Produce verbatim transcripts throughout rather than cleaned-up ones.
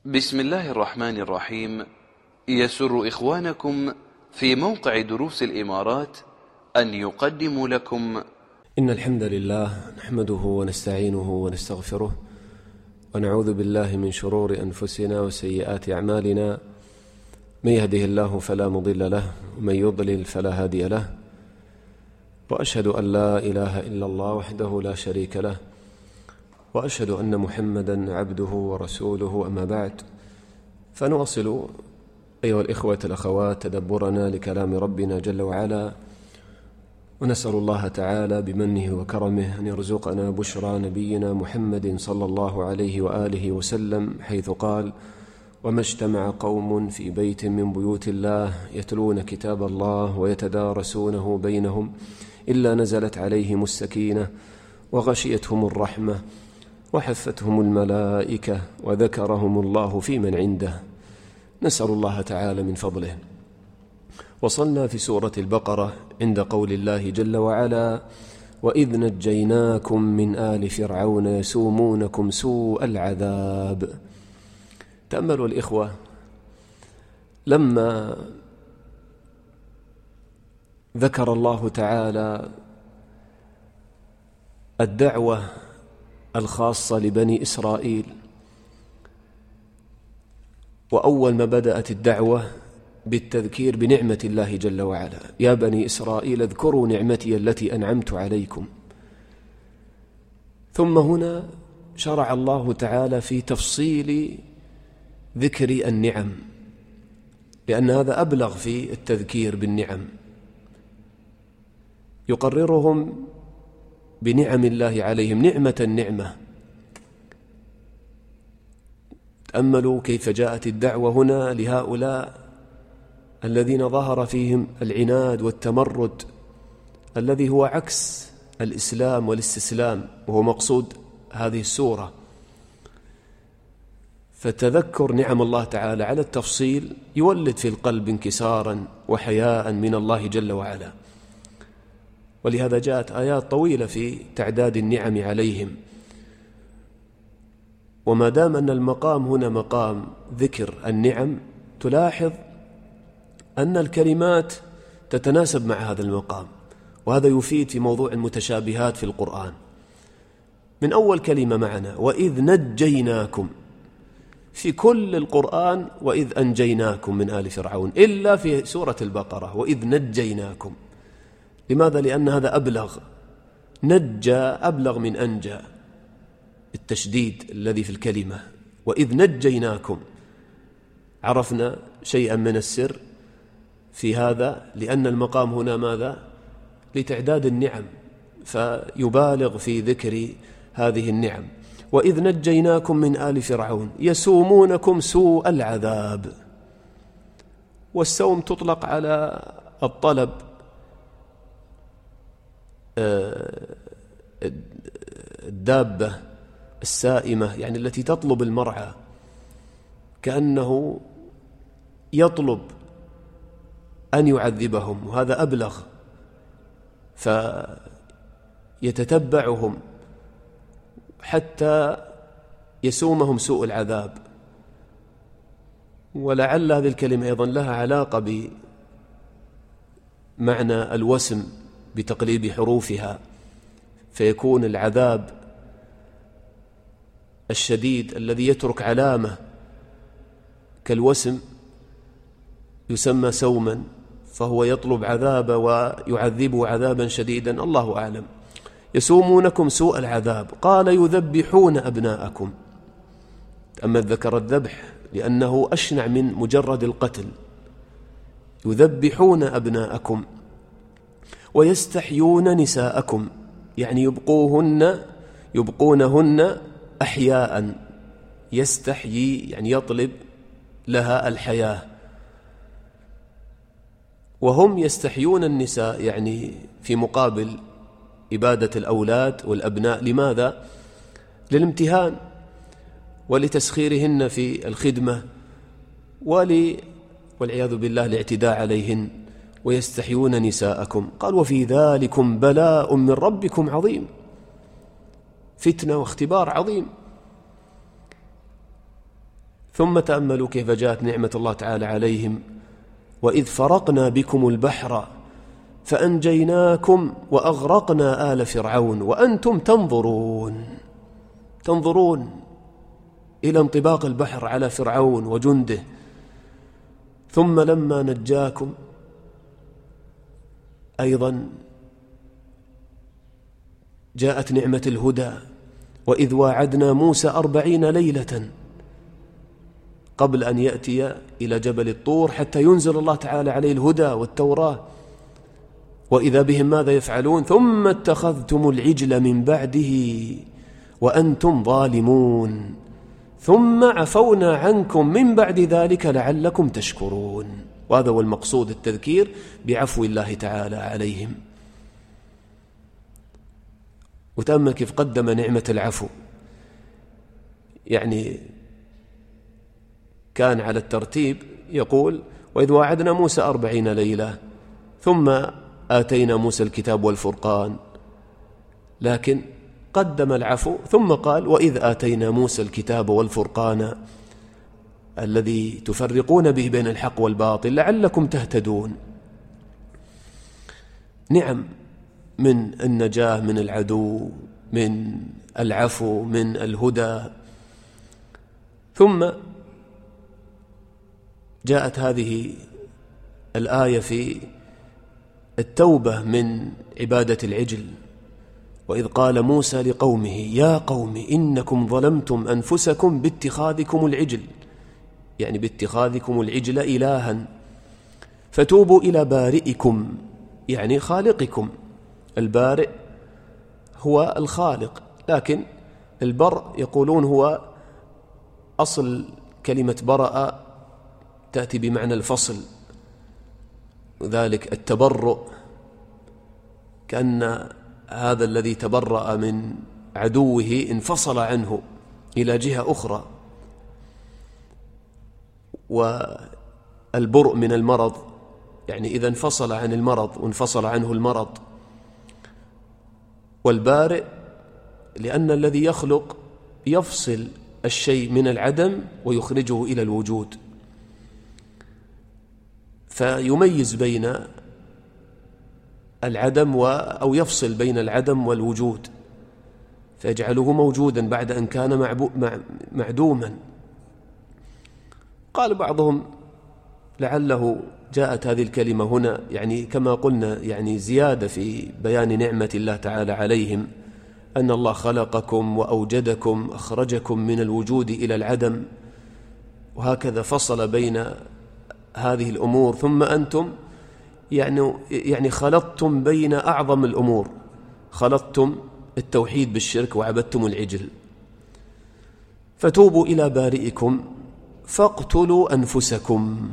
بسم الله الرحمن الرحيم. يسر إخوانكم في موقع دروس الإمارات أن يقدموا لكم إن الحمد لله نحمده ونستعينه ونستغفره ونعوذ بالله من شرور أنفسنا وسيئات أعمالنا. من يهده الله فلا مضل له ومن يضلل فلا هادي له، وأشهد أن لا إله إلا الله وحده لا شريك له، وأشهد أن محمدا عبده ورسوله. أما بعد، فنواصل أيها الإخوة الأخوات تدبرنا لكلام ربنا جل وعلا، ونسأل الله تعالى بمنه وكرمه أن يرزقنا بشرى نبينا محمد صلى الله عليه وآله وسلم، حيث قال: وما اجتمع قوم في بيت من بيوت الله يتلون كتاب الله ويتدارسونه بينهم إلا نزلت عليهم السكينة وغشيتهم الرحمة وحفتهم الملائكة وذكرهم الله في من عنده. نسأل الله تعالى من فضله. وصلنا في سورة البقرة عند قول الله جل وعلا: وإذ نجيناكم من آل فرعون يسومونكم سوء العذاب. تأملوا الإخوة، لما ذكر الله تعالى الدعوة الخاصة لبني إسرائيل، وأول ما بدأت الدعوة بالتذكير بنعمة الله جل وعلا: يا بني إسرائيل اذكروا نعمتي التي أنعمت عليكم. ثم هنا شرع الله تعالى في تفصيل ذكر النعم، لأن هذا أبلغ في التذكير بالنعم، يقررهم بنعم الله عليهم نعمة النعمة. تأملوا كيف جاءت الدعوة هنا لهؤلاء الذين ظهر فيهم العناد والتمرد، الذي هو عكس الإسلام والاستسلام، وهو مقصود هذه السورة. فتذكر نعم الله تعالى على التفصيل يولد في القلب انكسارا وحياء من الله جل وعلا، ولهذا جاءت آيات طويلة في تعداد النعم عليهم. وما دام أن المقام هنا مقام ذكر النعم، تلاحظ أن الكلمات تتناسب مع هذا المقام، وهذا يفيد في موضوع المتشابهات في القرآن. من أول كلمة معنا وإذ نجيناكم، في كل القرآن وإذ أنجيناكم من آل فرعون، إلا في سورة البقرة وإذ نجيناكم. لماذا؟ لأن هذا أبلغ، نجى أبلغ من أنجى، التشديد الذي في الكلمة. وإذ نجيناكم، عرفنا شيئا من السر في هذا، لأن المقام هنا ماذا؟ لتعداد النعم، فيبالغ في ذكر هذه النعم. وإذ نجيناكم من آل فرعون يسومونكم سوء العذاب. والسوم تطلق على الطلب، الدابة السائمة، يعني التي تطلب المرعى، كأنه يطلب أن يعذبهم، وهذا أبلغ، فيتتبعهم حتى يسومهم سوء العذاب. ولعل هذه الكلمة أيضا لها علاقة بمعنى الوسم بتقليب حروفها، فيكون العذاب الشديد الذي يترك علامة كالوسم يسمى سوما، فهو يطلب عذابه ويعذبه عذابا شديدا، الله أعلم. يسومونكم سوء العذاب، قال يذبحون أبناءكم. أما ذكر الذبح لأنه أشنع من مجرد القتل. يذبحون أبناءكم ويستحيون نساءكم، يعني يبقوهن يبقونهن أحياء. يستحيي يعني يطلب لها الحياة، وهم يستحيون النساء، يعني في مقابل إبادة الأولاد والأبناء. لماذا؟ للامتهان ولتسخيرهن في الخدمة ولي والعياذ بالله الاعتداء عليهن. ويستحيون نساءكم، قال وفي ذلكم بلاء من ربكم عظيم، فتنة واختبار عظيم. ثم تأملوا كيف جاءت نعمة الله تعالى عليهم: وإذ فرقنا بكم البحر فأنجيناكم وأغرقنا آل فرعون وأنتم تنظرون تنظرون إلى انطباق البحر على فرعون وجنده. ثم لما نجاكم أيضا جاءت نعمة الهدى: وإذ واعدنا موسى أربعين ليلة قبل أن يأتي إلى جبل الطور حتى ينزل الله تعالى عليه الهدى والتوراة. وإذا بهم ماذا يفعلون؟ ثم اتخذتم العجل من بعده وأنتم ظالمون ثم عفونا عنكم من بعد ذلك لعلكم تشكرون. وهذا هو المقصود، التذكير بعفو الله تعالى عليهم. وتأمل كيف قدم نعمة العفو، يعني كان على الترتيب يقول: وإذ واعدنا موسى أربعين ليلة ثم آتينا موسى الكتاب والفرقان، لكن قدم العفو ثم قال: وإذ آتينا موسى الكتاب والفرقان الذي تفرقون به بين الحق والباطل لعلكم تهتدون. نعم من النجاة من العدو، من العفو، من الهدى. ثم جاءت هذه الآية في التوبة من عبادة العجل: وإذ قال موسى لقومه يا قوم إنكم ظلمتم أنفسكم باتخاذكم العجل، يعني باتخاذكم العجل إلها، فتوبوا إلى بارئكم، يعني خالقكم. البارئ هو الخالق، لكن البرء يقولون هو أصل كلمة برأ تأتي بمعنى الفصل، وذلك التبرؤ، كأن هذا الذي تبرأ من عدوه انفصل عنه إلى جهة أخرى. والبرء من المرض، يعني إذا انفصل عن المرض وانفصل عنه المرض. والبارئ لأن الذي يخلق يفصل الشيء من العدم ويخرجه إلى الوجود، فيميز بين العدم و أو يفصل بين العدم والوجود، فيجعله موجودا بعد أن كان معدوما. قال بعضهم لعله جاءت هذه الكلمة هنا يعني كما قلنا يعني زيادة في بيان نعمة الله تعالى عليهم، أن الله خلقكم وأوجدكم، أخرجكم من الوجود إلى العدم، وهكذا فصل بين هذه الأمور. ثم أنتم يعني يعني خلطتم بين أعظم الأمور، خلطتم التوحيد بالشرك وعبدتم العجل. فتوبوا إلى بارئكم فاقتلوا أنفسكم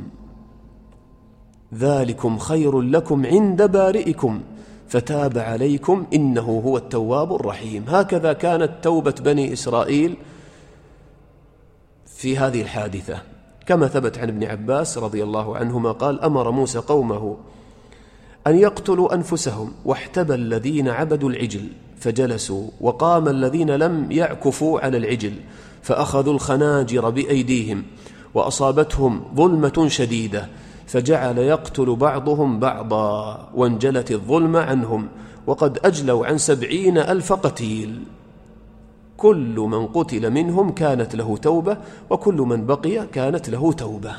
ذلكم خير لكم عند بارئكم فتاب عليكم إنه هو التواب الرحيم. هكذا كانت توبة بني إسرائيل في هذه الحادثة، كما ثبت عن ابن عباس رضي الله عنهما قال: أمر موسى قومه أن يقتلوا أنفسهم واحتبى الذين عبدوا العجل فجلسوا، وقام الذين لم يعكفوا على العجل فأخذوا الخناجر بأيديهم وأصابتهم ظلمة شديدة فجعل يقتل بعضهم بعضا وانجلت الظلم عنهم، وقد أجلوا عن سبعين ألف قتيل، كل من قتل منهم كانت له توبة وكل من بقي كانت له توبة.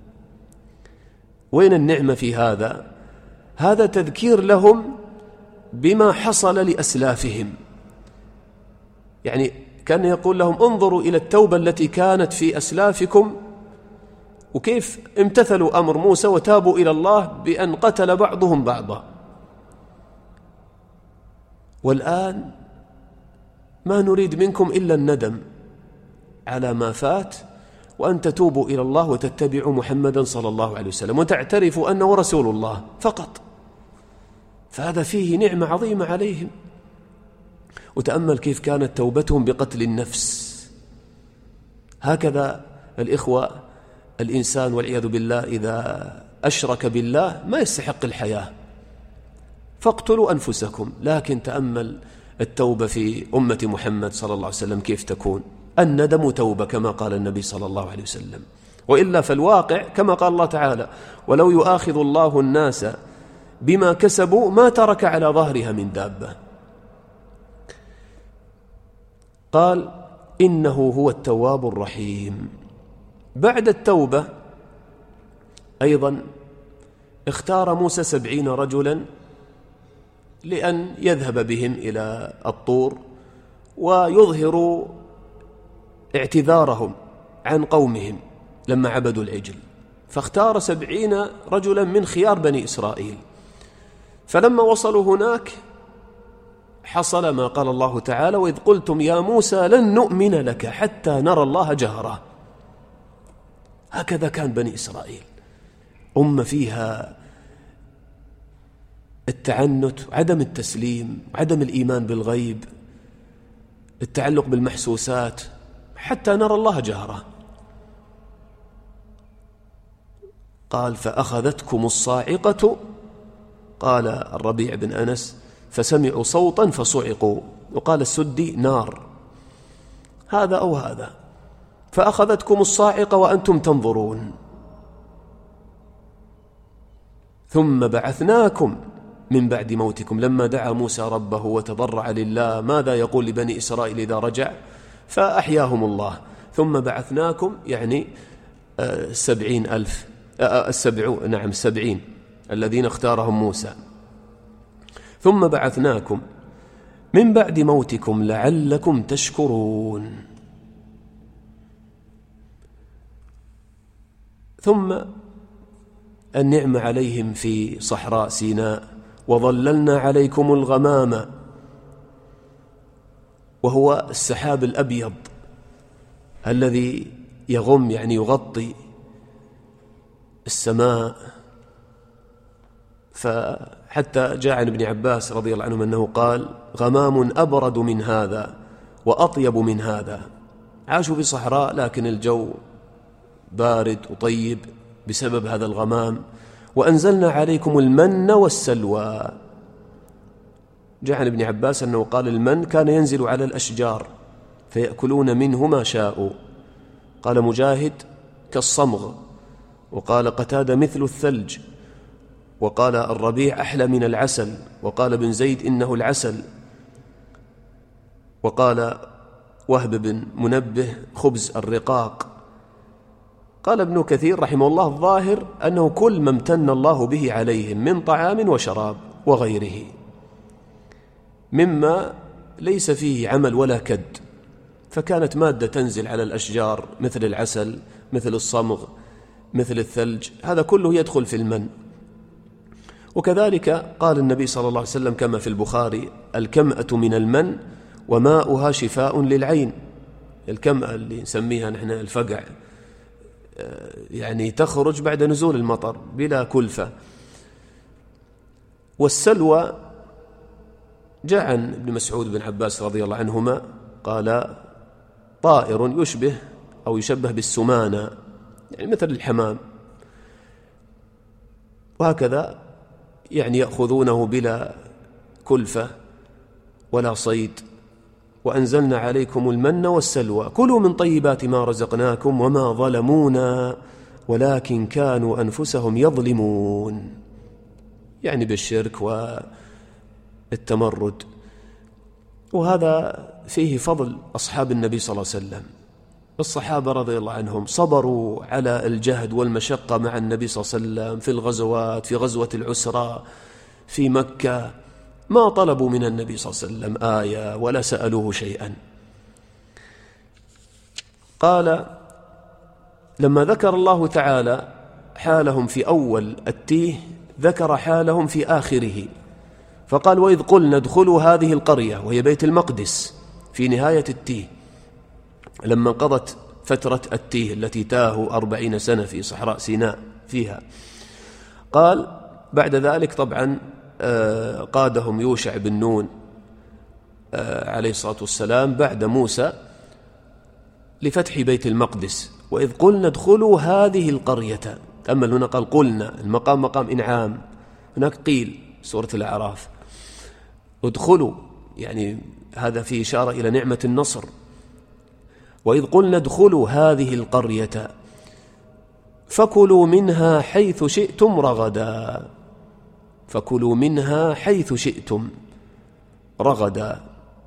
وين النعمة في هذا؟ هذا تذكير لهم بما حصل لأسلافهم، يعني كان يقول لهم انظروا إلى التوبة التي كانت في أسلافكم وكيف امتثلوا أمر موسى وتابوا إلى الله بأن قتل بعضهم بعضا. والآن ما نريد منكم إلا الندم على ما فات، وأن تتوبوا إلى الله وتتبعوا محمدا صلى الله عليه وسلم وتعترفوا أنه رسول الله فقط. فهذا فيه نعمة عظيمة عليهم. وتأمل كيف كانت توبتهم بقتل النفس. هكذا الإخوة، الإنسان والعياذ بالله إذا أشرك بالله ما يستحق الحياة، فاقتلوا أنفسكم. لكن تأمل التوبة في أمة محمد صلى الله عليه وسلم كيف تكون. الندم توبة كما قال النبي صلى الله عليه وسلم، وإلا فالواقع كما قال الله تعالى: ولو يؤاخذ الله الناس بما كسبوا ما ترك على ظهرها من دابة. قال: إنه هو التواب الرحيم. بعد التوبة أيضا اختار موسى سبعين رجلا لأن يذهب بهم إلى الطور ويظهروا اعتذارهم عن قومهم لما عبدوا العجل، فاختار سبعين رجلا من خيار بني إسرائيل. فلما وصلوا هناك حصل ما قال الله تعالى: وإذ قلتم يا موسى لن نؤمن لك حتى نرى الله جهرة. هكذا كان بني إسرائيل، أمة فيها التعنت، عدم التسليم، عدم الإيمان بالغيب، التعلق بالمحسوسات، حتى نرى الله جهرة. قال: فأخذتكم الصاعقة، قال الربيع بن أنس: فسمعوا صوتا فصعقوا، وقال السدي: نار. هذا أو هذا. فأخذتكم الصاعقة وأنتم تنظرون، ثم بعثناكم من بعد موتكم. لما دعا موسى ربه وتضرع لله ماذا يقول لبني إسرائيل إذا رجع؟ فأحياهم الله. ثم بعثناكم يعني السبعين ألف السبعون نعم السبعين الذين اختارهم موسى. ثم بعثناكم من بعد موتكم لعلكم تشكرون. ثم النعمة عليهم في صحراء سيناء: وظللنا عليكم الغمام، وهو السحاب الأبيض الذي يغم يعني يغطي السماء. فحتى جاء عن ابن عباس رضي الله عنه أنه قال: غمام أبرد من هذا وأطيب من هذا. عاشوا في صحراء لكن الجو بارد وطيب بسبب هذا الغمام. وأنزلنا عليكم المن والسلوى. جاء عن ابن عباس أنه قال: المن كان ينزل على الأشجار فيأكلون منه ما شاءوا. قال مجاهد: كالصمغ. وقال قتادة: مثل الثلج. وقال الربيع: أحلى من العسل. وقال ابن زيد: إنه العسل. وقال وهب بن منبه: خبز الرقاق. قال ابن كثير رحمه الله: الظاهر أنه كل ما امتن الله به عليهم من طعام وشراب وغيره مما ليس فيه عمل ولا كد، فكانت مادة تنزل على الأشجار مثل العسل، مثل الصمغ، مثل الثلج، هذا كله يدخل في المن. وكذلك قال النبي صلى الله عليه وسلم كما في البخاري: الكمأة من المن وماؤها شفاء للعين. الكمأة اللي نسميها نحن الفقع، يعني تخرج بعد نزول المطر بلا كلفة. والسلوى جاء عن ابن مسعود بن عباس رضي الله عنهما قال: طائر يشبه أو يشبه بالسمانة، يعني مثل الحمام، وهكذا يعني يأخذونه بلا كلفة ولا صيد. وأنزلنا عليكم المن والسلوى كلوا من طيبات ما رزقناكم وما ظلمونا ولكن كانوا أنفسهم يظلمون، يعني بالشرك والتمرد. وهذا فيه فضل أصحاب النبي صلى الله عليه وسلم. الصحابة رضي الله عنهم صبروا على الجهد والمشقة مع النبي صلى الله عليه وسلم في الغزوات، في غزوة العسرة في مكة، ما طلبوا من النبي صلى الله عليه وسلم آية ولا سألوه شيئا. قال: لما ذكر الله تعالى حالهم في أول التيه ذكر حالهم في آخره، فقال: وإذ قلنا ادخلوا هذه القرية، وهي بيت المقدس في نهاية التيه لما انقضت فترة التيه التي تاهوا أربعين سنة في صحراء سيناء فيها. قال بعد ذلك طبعا قادهم يوشع بن نون عليه الصلاة والسلام بعد موسى لفتح بيت المقدس. وإذ قلنا ادخلوا هذه القرية، تأمل هنا قال قلنا، المقام مقام إنعام، هناك قيل سورة الأعراف ادخلوا، يعني هذا فيه إشارة إلى نعمة النصر. وإذ قلنا ادخلوا هذه القرية فكلوا منها حيث شئتم رغدا فكلوا منها حيث شئتم رغدا.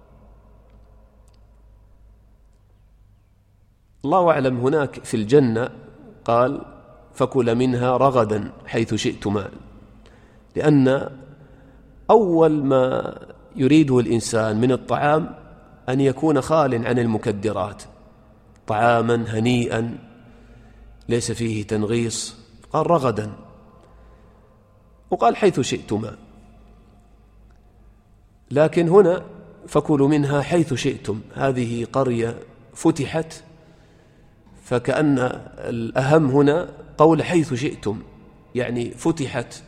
الله أعلم هناك في الجنة قال فكل منها رغدا حيث شئتما، لأن أول ما يريده الإنسان من الطعام أن يكون خال عن المكدرات، طعاما هنيئا ليس فيه تنغيص، قال رغدا وقال حيث شئتما. لكن هنا فكلوا منها حيث شئتم، هذه قرية فتحت، فكأن الأهم هنا قول حيث شئتم، يعني فتحت،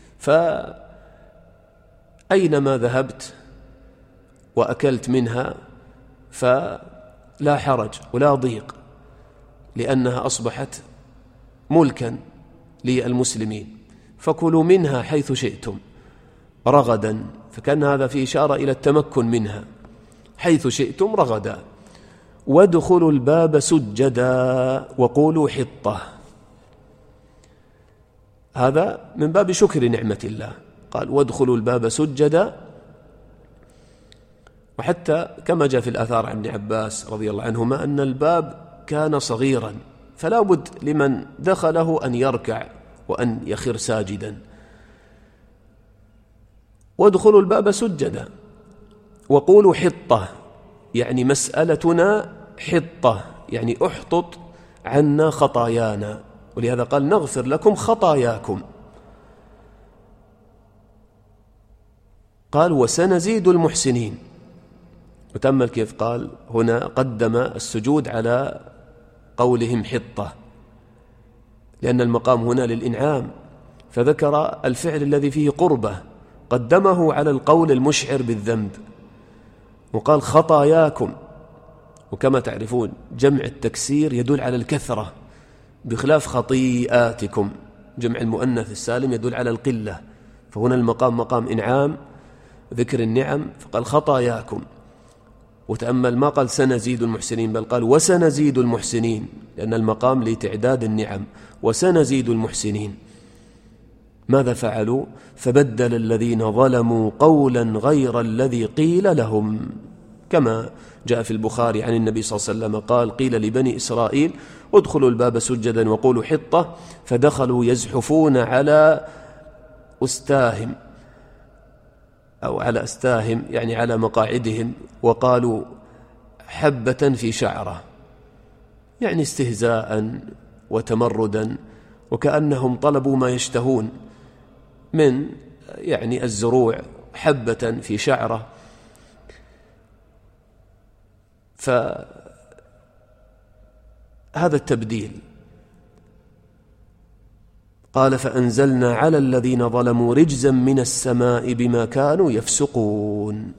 فأينما ذهبت وأكلت منها فلا حرج ولا ضيق، لأنها أصبحت ملكا للمسلمين. فكلوا منها حيث شئتم رغدا، فكان هذا في إشارة إلى التمكن منها، حيث شئتم رغدا. وادخلوا الباب سجدا وقولوا حطة، هذا من باب شكر نعمة الله، قال وادخلوا الباب سجدا. وحتى كما جاء في الآثار عن ابن عباس رضي الله عنهما أن الباب كان صغيرا، فلا بد لمن دخله أن يركع وأن يخر ساجدا. وادخلوا الباب سجدا وقولوا حطة، يعني مسألتنا حطة، يعني احطط عنا خطايانا، ولهذا قال نغفر لكم خطاياكم. قال وسنزيد المحسنين. وتأمل كيف قال هنا قدم السجود على قولهم حطة، لأن المقام هنا للإنعام، فذكر الفعل الذي فيه قربة قدمه على القول المشعر بالذنب، وقال خطاياكم. وكما تعرفون جمع التكسير يدل على الكثرة، بخلاف خطيئاتكم جمع المؤنث السالم يدل على القلة، فهنا المقام مقام إنعام ذكر النعم، فقال خطاياكم. وتأمل ما قال سنزيد المحسنين، بل قال وسنزيد المحسنين، لأن المقام لتعداد النعم، وسنزيد المحسنين. ماذا فعلوا؟ فبدل الذين ظلموا قولا غير الذي قيل لهم، كما جاء في البخاري عن النبي صلى الله عليه وسلم قال قيل لبني إسرائيل ادخلوا الباب سجدا وقولوا حطة، فدخلوا يزحفون على أستاهم أو على أستاهم، يعني على مقاعدهم، وقالوا حبة في شعرة، يعني استهزاء وتمردا، وكأنهم طلبوا ما يشتهون من يعني الزروع، حبة في شعرة. فهذا التبديل. قال فأنزلنا على الذين ظلموا رجزا من السماء بما كانوا يفسقون.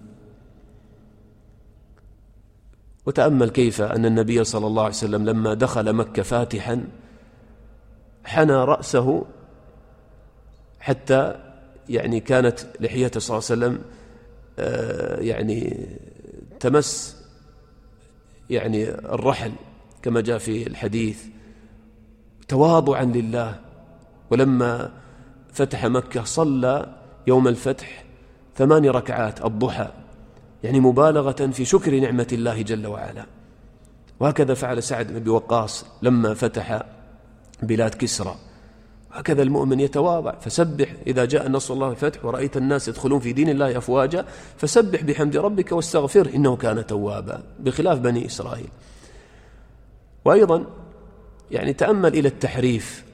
وتأمل كيف أن النبي صلى الله عليه وسلم لما دخل مكة فاتحا حنى رأسه حتى يعني كانت لحيته صلى الله عليه وسلم يعني تمس يعني الرحل كما جاء في الحديث، تواضعا لله. ولما فتح مكة صلى يوم الفتح ثمان ركعات الضحى، يعني مبالغة في شكر نعمة الله جل وعلا. وهكذا فعل سعد بن أبي وقاص لما فتح بلاد كسرى. هكذا المؤمن يتواضع، فسبح إذا جاء نصر الله الفتح ورأيت الناس يدخلون في دين الله أفواجا فسبح بحمد ربك واستغفره إنه كان توابا، بخلاف بني إسرائيل. وأيضا يعني تأمل إلى التحريف،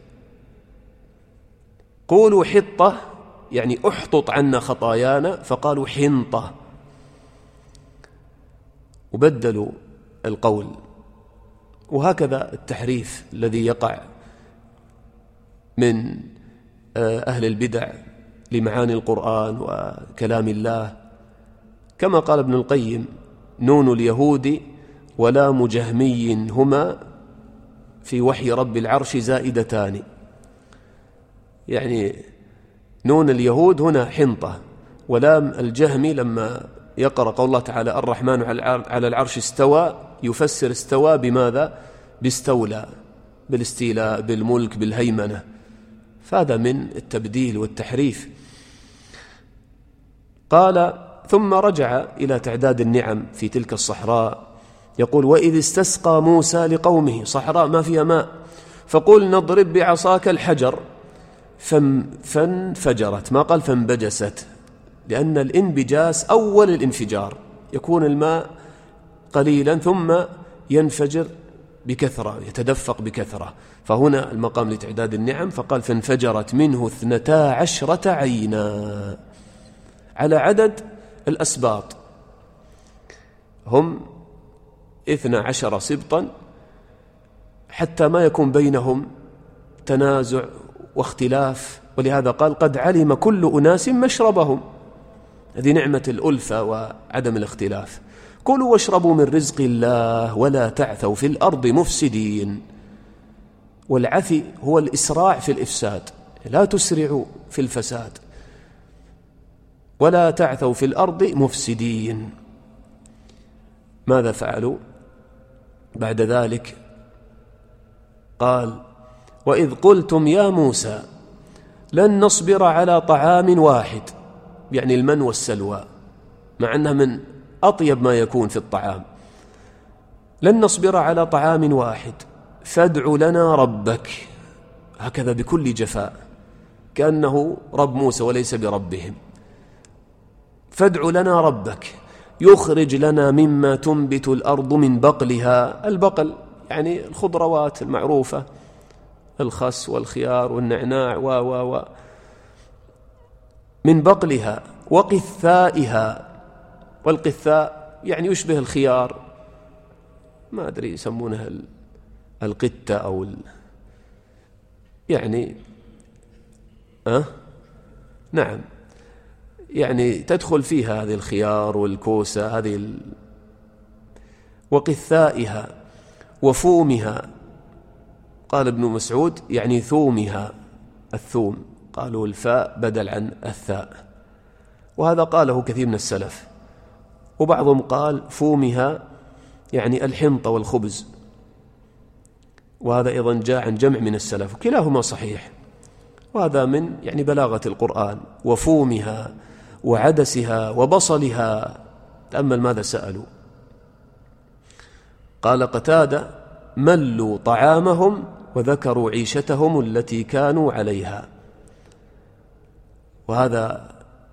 قولوا حطة يعني احطط عنا خطايانا، فقالوا حنطة، وبدلوا القول. وهكذا التحريف الذي يقع من أهل البدع لمعاني القرآن وكلام الله، كما قال ابن القيم نون اليهود ولام جهمي هما في وحي رب العرش زائدتان، يعني نون اليهود هنا حنطة، ولام الجهمي لما يقرأ قول الله تعالى الرحمن على العرش استوى يفسر استوى بماذا؟ باستولى، بالاستيلاء، بالملك، بالهيمنة، فهذا من التبديل والتحريف. قال ثم رجع إلى تعداد النعم في تلك الصحراء، يقول وإذ استسقى موسى لقومه، صحراء ما فيها ماء، فقل نضرب بعصاك الحجر فانفجرت، ما قال فانبجست، لأن الانبجاس أول الانفجار، يكون الماء قليلا ثم ينفجر بكثرة، يتدفق بكثرة، فهنا المقام لتعداد النعم، فقال فانفجرت منه اثنتا عشرة عينا، على عدد الأسباط، هم اثنا عشر سبطا، حتى ما يكون بينهم تنازع واختلاف، ولهذا قال قد علم كل أناس مشربهم، هذه نعمة الألفة وعدم الاختلاف. كلوا واشربوا من رزق الله ولا تعثوا في الأرض مفسدين، والعثي هو الإسراع في الإفساد، لا تسرعوا في الفساد، ولا تعثوا في الأرض مفسدين. ماذا فعلوا بعد ذلك؟ قال وإذ قلتم يا موسى لن نصبر على طعام واحد، يعني المن والسلوى، مع أنها من أطيب ما يكون في الطعام، لن نصبر على طعام واحد فادع لنا ربك، هكذا بكل جفاء، كأنه رب موسى وليس بربهم، فادع لنا ربك يخرج لنا مما تنبت الأرض من بقلها، البقل يعني الخضروات المعروفة، الخس والخيار والنعناع و و و من بقلها وقثائها، والقثاء يعني يشبه الخيار، ما أدري يسمونها القتة أو ال... يعني أه؟ نعم، يعني تدخل فيها هذه الخيار والكوسة هذه ال... وقثائها وفومها، قال ابن مسعود يعني ثومها، الثوم، قالوا الفاء بدل عن الثاء، وهذا قاله كثير من السلف، وبعضهم قال فومها يعني الحنطة والخبز، وهذا أيضا جاء عن جمع من السلف، وكلاهما صحيح، وهذا من يعني بلاغة القرآن. وفومها وعدسها وبصلها، تأمل ماذا سألوا. قال قتادة ملوا طعامهم وذكروا عيشتهم التي كانوا عليها، وهذا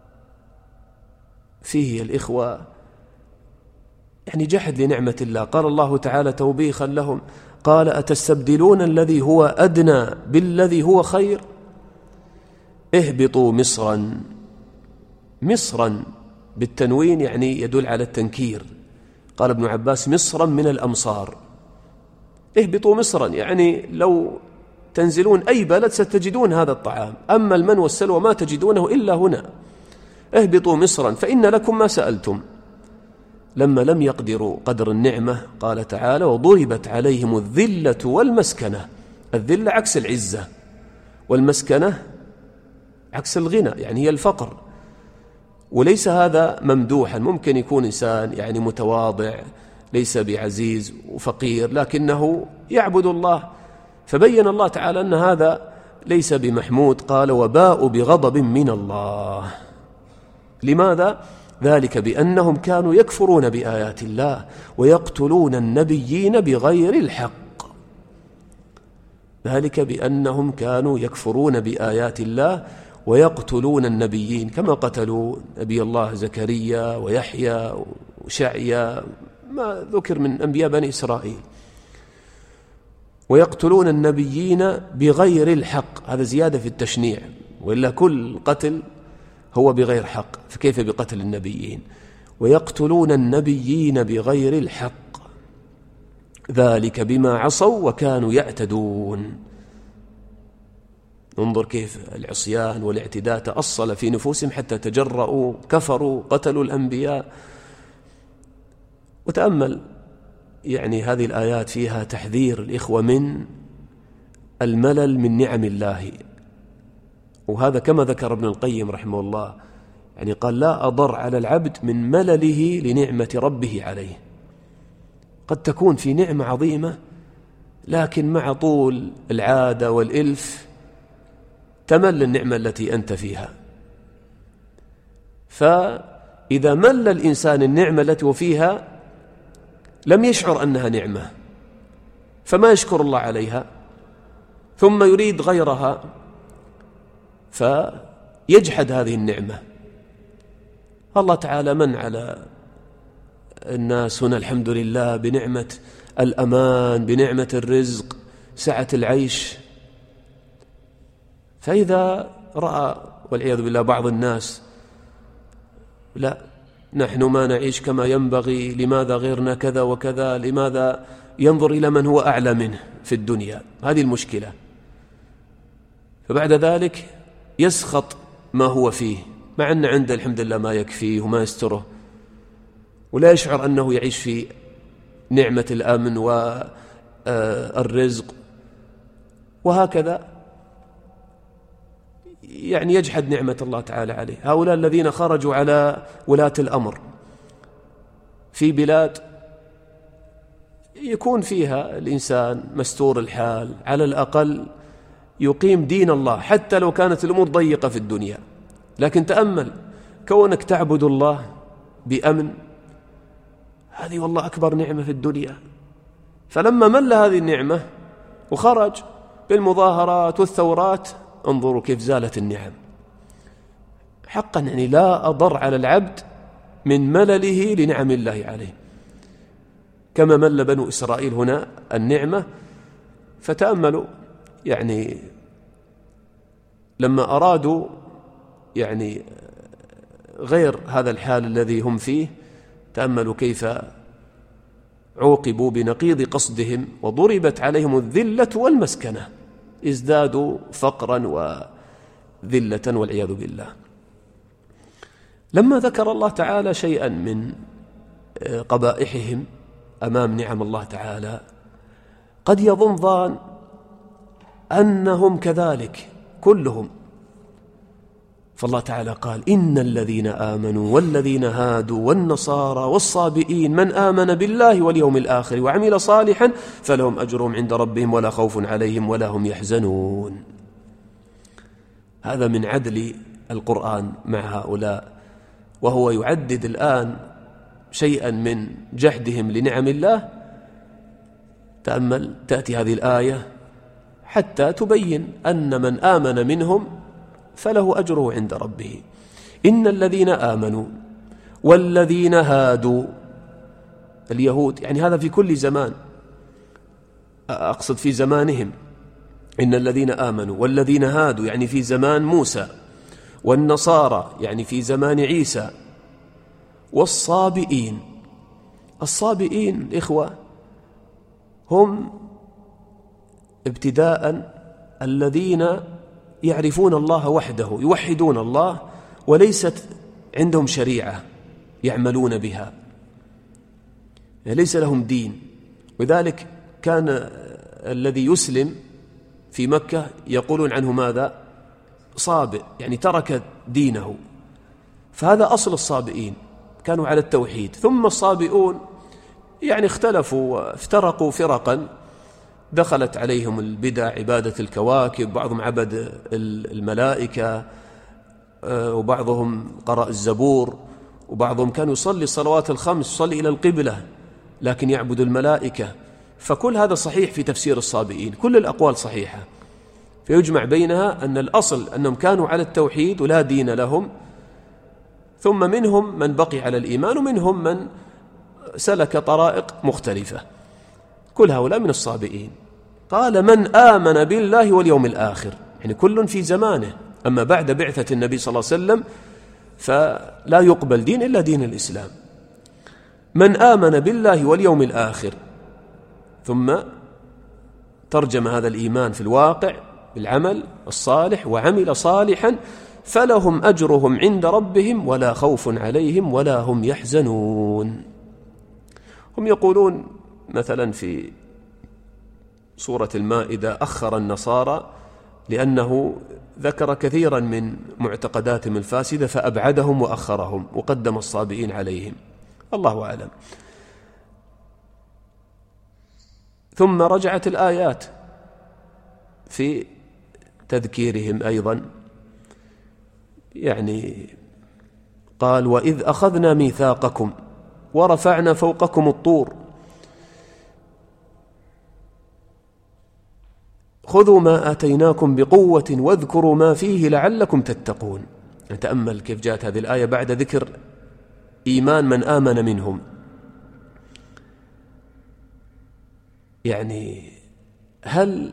فيه الإخوة يعني جحد لنعمة الله. قال الله تعالى توبيخا لهم قال أتستبدلون الذي هو أدنى بالذي هو خير، اهبطوا مصرا، مصرا بالتنوين يعني يدل على التنكير، قال ابن عباس مصرا من الأمصار، اهبطوا مصرا يعني لو تنزلون أي بلد ستجدون هذا الطعام، أما المن والسلوى ما تجدونه إلا هنا، اهبطوا مصرا فإن لكم ما سألتم. لما لم يقدروا قدر النعمة قال تعالى وضربت عليهم الذلة والمسكنة، الذلة عكس العزة، والمسكنة عكس الغنى يعني هي الفقر، وليس هذا ممدوحا، ممكن يكون إنسان يعني متواضع ليس بعزيز وفقير لكنه يعبد الله، فبين الله تعالى أن هذا ليس بمحمود، قال وباءوا بغضب من الله. لماذا؟ ذلك بأنهم كانوا يكفرون بآيات الله ويقتلون النبيين بغير الحق، ذلك بأنهم كانوا يكفرون بآيات الله ويقتلون النبيين، كما قتلوا نبي الله زكريا ويحيى وشعيا ما ذكر من أنبياء بني إسرائيل، ويقتلون النبيين بغير الحق، هذا زيادة في التشنيع، وإلا كل قتل هو بغير حق، فكيف بقتل النبيين؟ ويقتلون النبيين بغير الحق، ذلك بما عصوا وكانوا يعتدون. انظر كيف العصيان والاعتداء تأصل في نفوسهم حتى تجرؤوا، كفروا، قتلوا الأنبياء. وتأمل يعني هذه الآيات فيها تحذير الإخوة من الملل من نعم الله، وهذا كما ذكر ابن القيم رحمه الله، يعني قال لا أضر على العبد من ملله لنعمة ربه عليه، قد تكون في نعمة عظيمة لكن مع طول العادة والإلف تمل النعمة التي أنت فيها. فإذا مل الإنسان النعمة التي هو فيها لم يشعر أنها نعمة، فما يشكر الله عليها، ثم يريد غيرها فيجحد هذه النعمة. الله تعالى من على الناس هنا الحمد لله بنعمة الأمان، بنعمة الرزق، سعة العيش. فإذا رأى والعياذ بالله بعض الناس لا نحن ما نعيش كما ينبغي، لماذا غيرنا كذا وكذا، لماذا ينظر إلى من هو أعلى منه في الدنيا، هذه المشكلة. فبعد ذلك يسخط ما هو فيه مع أن عنده الحمد لله ما يكفيه وما يستره، ولا يشعر أنه يعيش في نعمة الأمن والرزق، وهكذا يعني يجحد نعمة الله تعالى عليه. هؤلاء الذين خرجوا على ولاة الأمر في بلاد يكون فيها الإنسان مستور الحال، على الأقل يقيم دين الله حتى لو كانت الأمور ضيقة في الدنيا، لكن تأمل كونك تعبد الله بأمن، هذه والله أكبر نعمة في الدنيا. فلما مل هذه النعمة وخرج بالمظاهرات والثورات، انظروا كيف زالت النعم. حقا يعني لا أضر على العبد من ملله لنعم الله عليه، كما مل بنو إسرائيل هنا النعمة. فتأملوا يعني لما أرادوا يعني غير هذا الحال الذي هم فيه، تأملوا كيف عوقبوا بنقيض قصدهم وضربت عليهم الذلة والمسكنة، ازدادوا فقرا وذلة والعياذ بالله. لما ذكر الله تعالى شيئا من قبائحهم أمام نعم الله تعالى، قد يظن ظان أنهم كذلك كلهم، فالله تعالى قال إن الذين آمنوا والذين هادوا والنصارى والصابئين من آمن بالله واليوم الآخر وعمل صالحا فلهم أجرهم عند ربهم ولا خوف عليهم ولا هم يحزنون. هذا من عدل القرآن مع هؤلاء، وهو يعدد الآن شيئا من جحدهم لنعم الله. تأمل تأتي هذه الآية حتى تبين أن من آمن منهم فله أجره عند ربه. إن الذين آمنوا والذين هادوا، اليهود يعني هذا في كل زمان، أقصد في زمانهم. إن الذين آمنوا والذين هادوا يعني في زمان موسى، والنصارى يعني في زمان عيسى، والصابئين. الصابئين إخوة هم ابتداء الذين يعرفون الله وحده، يوحدون الله وليست عندهم شريعة يعملون بها، ليس لهم دين. وذلك كان الذي يسلم في مكة يقولون عنه ماذا؟ صابئ، يعني ترك دينه. فهذا أصل الصابئين، كانوا على التوحيد. ثم الصابئون يعني اختلفوا وافترقوا فرقا، دخلت عليهم البدع، عبادة الكواكب، بعضهم عبد الملائكة، وبعضهم قرأ الزبور، وبعضهم كان يصلي الصلوات الخمس، يصلي إلى القبلة لكن يعبد الملائكة. فكل هذا صحيح في تفسير الصابئين، كل الأقوال صحيحة، فيجمع بينها أن الأصل أنهم كانوا على التوحيد ولا دين لهم، ثم منهم من بقي على الإيمان ومنهم من سلك طرائق مختلفة. كل هؤلاء من الصابئين. قال من آمن بالله واليوم الآخر، يعني كل في زمانه. أما بعد بعثة النبي صلى الله عليه وسلم فلا يقبل دين إلا دين الإسلام. من آمن بالله واليوم الآخر، ثم ترجم هذا الإيمان في الواقع بالعمل الصالح، وعمل صالحا فلهم أجرهم عند ربهم ولا خوف عليهم ولا هم يحزنون. هم يقولون مثلا في سورة المائدة أخر النصارى لأنه ذكر كثيرا من معتقداتهم الفاسدة فأبعدهم وأخرهم وقدم الصابئين عليهم، الله أعلم. ثم رجعت الآيات في تذكيرهم أيضا، يعني قال وإذ أخذنا ميثاقكم ورفعنا فوقكم الطور خذوا ما آتيناكم بقوة واذكروا ما فيه لعلكم تتقون. نتأمل كيف جاءت هذه الآية بعد ذكر إيمان من آمن منهم. يعني هل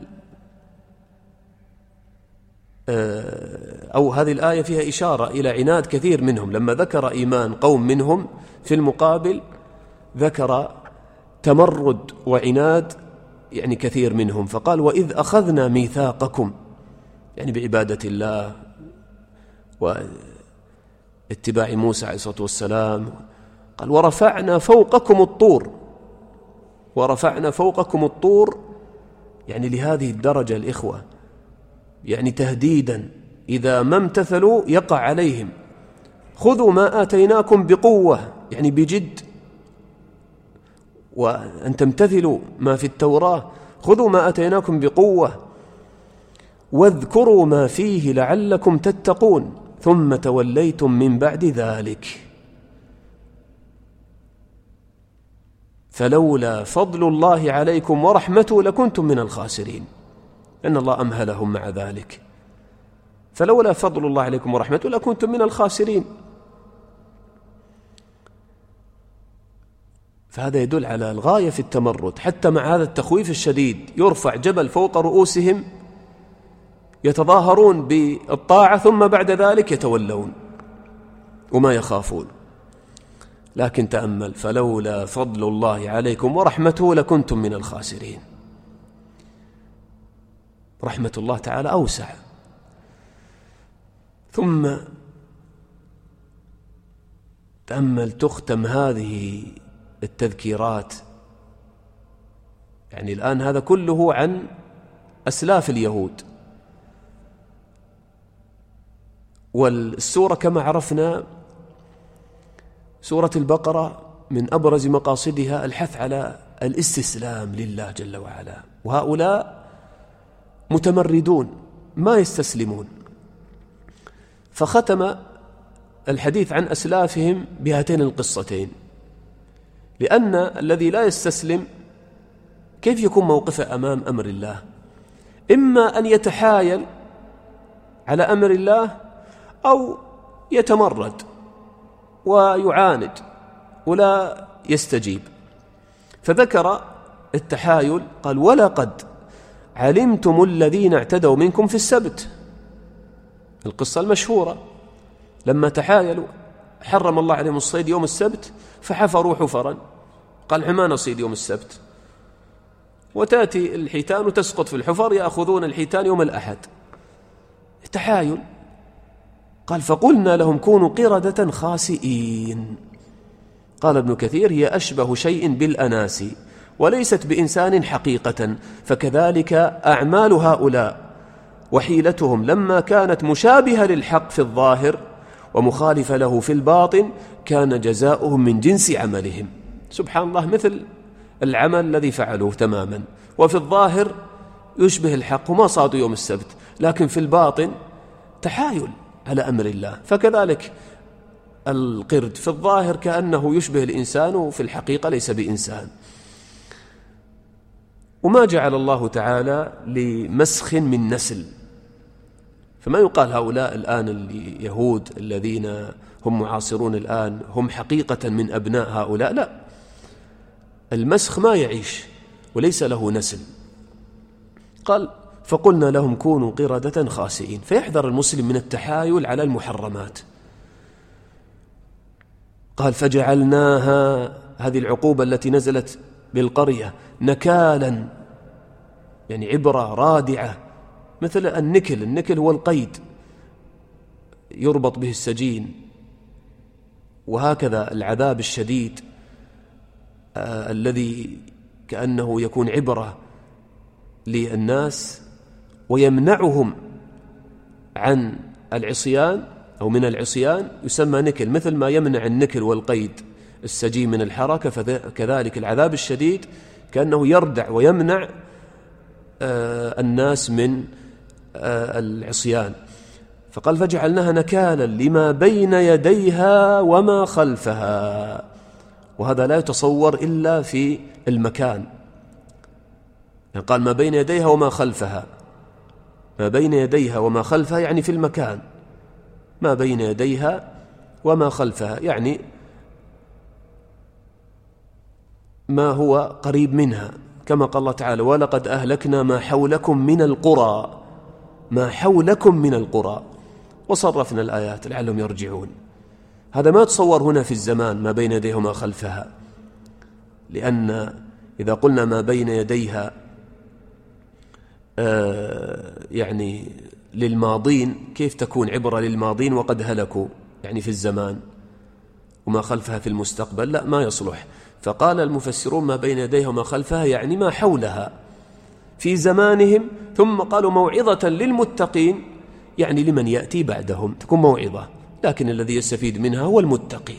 أو هذه الآية فيها إشارة إلى عناد كثير منهم، لما ذكر إيمان قوم منهم في المقابل ذكر تمرد وعناد يعني كثير منهم، فقال وإذ أخذنا ميثاقكم، يعني بعبادة الله واتباع موسى عليه الصلاة والسلام. قال ورفعنا فوقكم الطور، ورفعنا فوقكم الطور يعني لهذه الدرجة الإخوة، يعني تهديدا إذا ما امتثلوا يقع عليهم. خذوا ما آتيناكم بقوة يعني بجد، وأن تمتثلوا ما في التوراة. خذوا ما آتيناكم بقوة واذكروا ما فيه لعلكم تتقون ثم توليتم من بعد ذلك فلولا فضل الله عليكم ورحمته لكنتم من الخاسرين. لأن الله أمهلهم مع ذلك، فلولا فضل الله عليكم ورحمته لكنتم من الخاسرين. فهذا يدل على الغاية في التمرد، حتى مع هذا التخويف الشديد يرفع جبل فوق رؤوسهم يتظاهرون بالطاعة ثم بعد ذلك يتولون وما يخافون. لكن تأمل فلولا فضل الله عليكم ورحمته لكنتم من الخاسرين. رحمة الله تعالى أوسع. ثم تأمل تختم هذه التذكيرات، يعني الآن هذا كله عن أسلاف اليهود، والسورة كما عرفنا سورة البقرة من أبرز مقاصدها الحث على الاستسلام لله جل وعلا، وهؤلاء متمردون ما يستسلمون. فختم الحديث عن أسلافهم بهاتين القصتين، لأن الذي لا يستسلم كيف يكون موقفه أمام أمر الله؟ إما أن يتحايل على أمر الله أو يتمرد ويعاند ولا يستجيب. فذكر التحايل، قال ولقد علمتم الذين اعتدوا منكم في السبت، القصة المشهورة لما تحايلوا حرم الله عليهم الصيد يوم السبت فحفروا حفرا، قال ما نصيد يوم السبت، وتأتي الحيتان وتسقط في الحفر يأخذون الحيتان يوم الأحد. تحايل. قال فقلنا لهم كونوا قردة خاسئين. قال ابن كثير هي أشبه شيء بالأناسي وليست بإنسان حقيقة، فكذلك أعمال هؤلاء وحيلتهم لما كانت مشابهة للحق في الظاهر ومخالفة له في الباطن كان جزاؤهم من جنس عملهم. سبحان الله، مثل العمل الذي فعلوه تماما، وفي الظاهر يشبه الحق وما صادوا يوم السبت، لكن في الباطن تحايل على أمر الله. فكذلك القرد في الظاهر كأنه يشبه الإنسان وفي الحقيقة ليس بإنسان. وما جعل الله تعالى لمسخ من نسل، فما يقال هؤلاء الآن اليهود الذين هم معاصرون الآن هم حقيقة من أبناء هؤلاء، لا، المسخ ما يعيش وليس له نسل. قال فقلنا لهم كونوا قردة خاسئين. فيحذر المسلم من التحايل على المحرمات. قال فجعلناها، هذه العقوبة التي نزلت بالقرية، نكالا يعني عبرة رادعة، مثل النكل. النكل هو القيد يربط به السجين، وهكذا العذاب الشديد آه الذي كأنه يكون عبرة للناس ويمنعهم عن العصيان أو من العصيان، يسمى نكل، مثل ما يمنع النكل والقيد السجين من الحركة، فكذلك العذاب الشديد كأنه يردع ويمنع الناس من العصيان. فقال فجعلناها نكالا لما بين يديها وما خلفها. وهذا لا يتصور إلا في المكان، يعني قال ما بين يديها وما خلفها، ما بين يديها وما خلفها يعني في المكان، ما بين يديها وما خلفها يعني ما هو قريب منها، كما قال الله تعالى ولقد أهلكنا ما حولكم من القرى، ما حولكم من القرى، وصرفنا الآيات لعلهم يرجعون. هذا ما تصور هنا في الزمان ما بين يديها وما خلفها، لأن إذا قلنا ما بين يديها آه يعني للماضين، كيف تكون عبرة للماضين وقد هلكوا يعني في الزمان، وما خلفها في المستقبل؟ لا، ما يصلح. فقال المفسرون ما بين يديها وما خلفها يعني ما حولها في زمانهم، ثم قالوا موعظة للمتقين يعني لمن يأتي بعدهم تكون موعظة، لكن الذي يستفيد منها هو المتقي.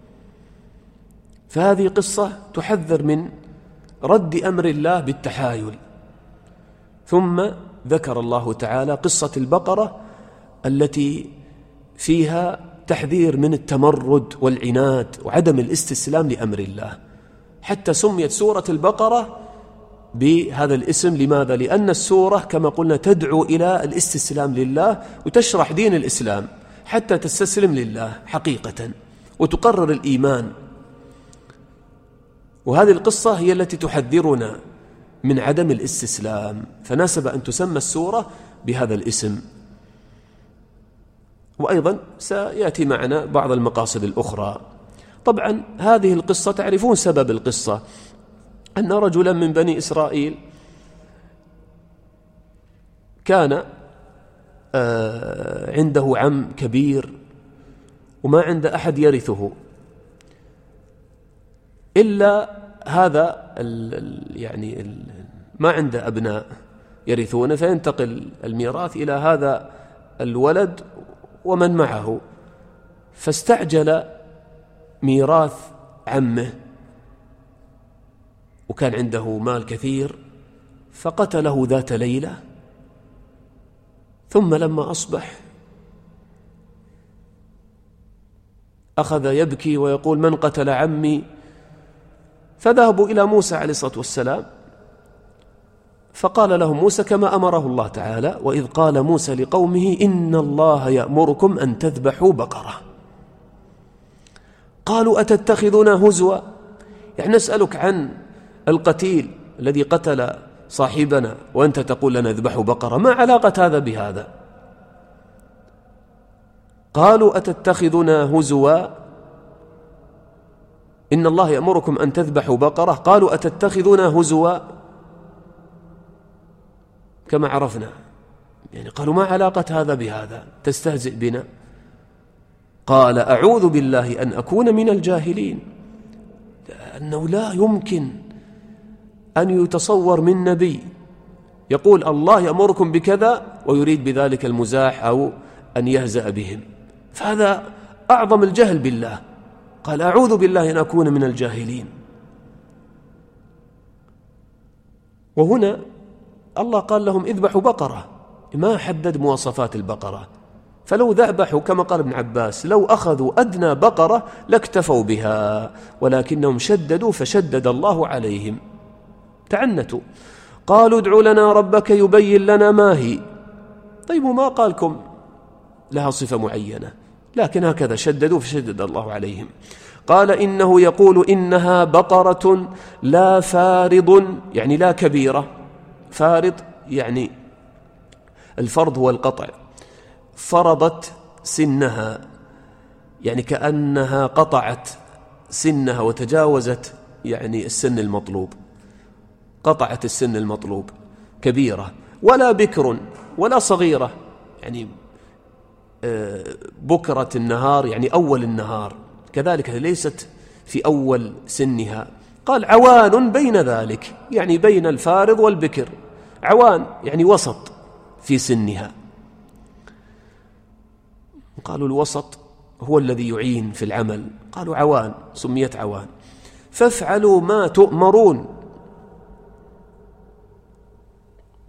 فهذه قصة تحذر من رد أمر الله بالتحايل. ثم ذكر الله تعالى قصة البقرة التي فيها تحذير من التمرد والعناد وعدم الاستسلام لأمر الله، حتى سميت سورة البقرة بهذا الاسم. لماذا؟ لأن السورة كما قلنا تدعو إلى الاستسلام لله وتشرح دين الإسلام حتى تستسلم لله حقيقة وتقرر الإيمان. وهذه القصة هي التي تحذرنا من عدم الاستسلام، فناسب أن تسمى السورة بهذا الاسم. وأيضا سيأتي معنا بعض المقاصد الأخرى. طبعا هذه القصة تعرفون سبب القصة، أن رجلا من بني إسرائيل كان عنده عم كبير وما عنده أحد يرثه إلا هذا ال يعني ال ما عنده أبناء يرثونه، فينتقل الميراث إلى هذا الولد ومن معه. فاستعجل ميراث عمه وكان عنده مال كثير، فقتله ذات ليلة. ثم لما أصبح أخذ يبكي ويقول من قتل عمي؟ فذهبوا إلى موسى عليه الصلاة والسلام، فقال لهم موسى كما أمره الله تعالى وإذ قال موسى لقومه إن الله يأمركم أن تذبحوا بقرة. قالوا أتتخذنا هزوا، يعني نسألك عن القتيل الذي قتل صاحبنا وأنت تقول لنا اذبحوا بقرة، ما علاقة هذا بهذا؟ قالوا أتتخذنا هزوا إن الله يأمركم أن تذبحوا بقرة. قالوا أتتخذنا هزوا، كما عرفنا يعني قالوا ما علاقة هذا بهذا، تستهزئ بنا؟ قال أعوذ بالله أن أكون من الجاهلين، لأنه لا يمكن أن يتصور من نبي يقول الله يأمركم بكذا ويريد بذلك المزاح أو أن يهزأ بهم، فهذا أعظم الجهل بالله. قال أعوذ بالله أن أكون من الجاهلين. وهنا الله قال لهم اذبحوا بقرة، ما حدد مواصفات البقرة، فلو ذبحوا كما قال ابن عباس لو أخذوا أدنى بقرة لاكتفوا بها، ولكنهم شددوا فشدد الله عليهم، تعنتوا. قالوا ادعوا لنا ربك يبين لنا ما هي. طيب وما قالكم لها صفة معينة، لكن هكذا شددوا فشدد الله عليهم. قال إنه يقول إنها بقرة لا فارض، يعني لا كبيرة، فارض يعني الفرض هو القطع، فرضت سنها يعني كأنها قطعت سنها وتجاوزت يعني السن المطلوب، قطعت السن المطلوب، كبيرة. ولا بكر ولا صغيرة، يعني بكرة النهار يعني أول النهار، كذلك ليست في أول سنها. قال عوان بين ذلك، يعني بين الفارض والبكر، عوان يعني وسط في سنها. قالوا الوسط هو الذي يعين في العمل، قالوا عوان، سميت عوان. فافعلوا ما تؤمرون،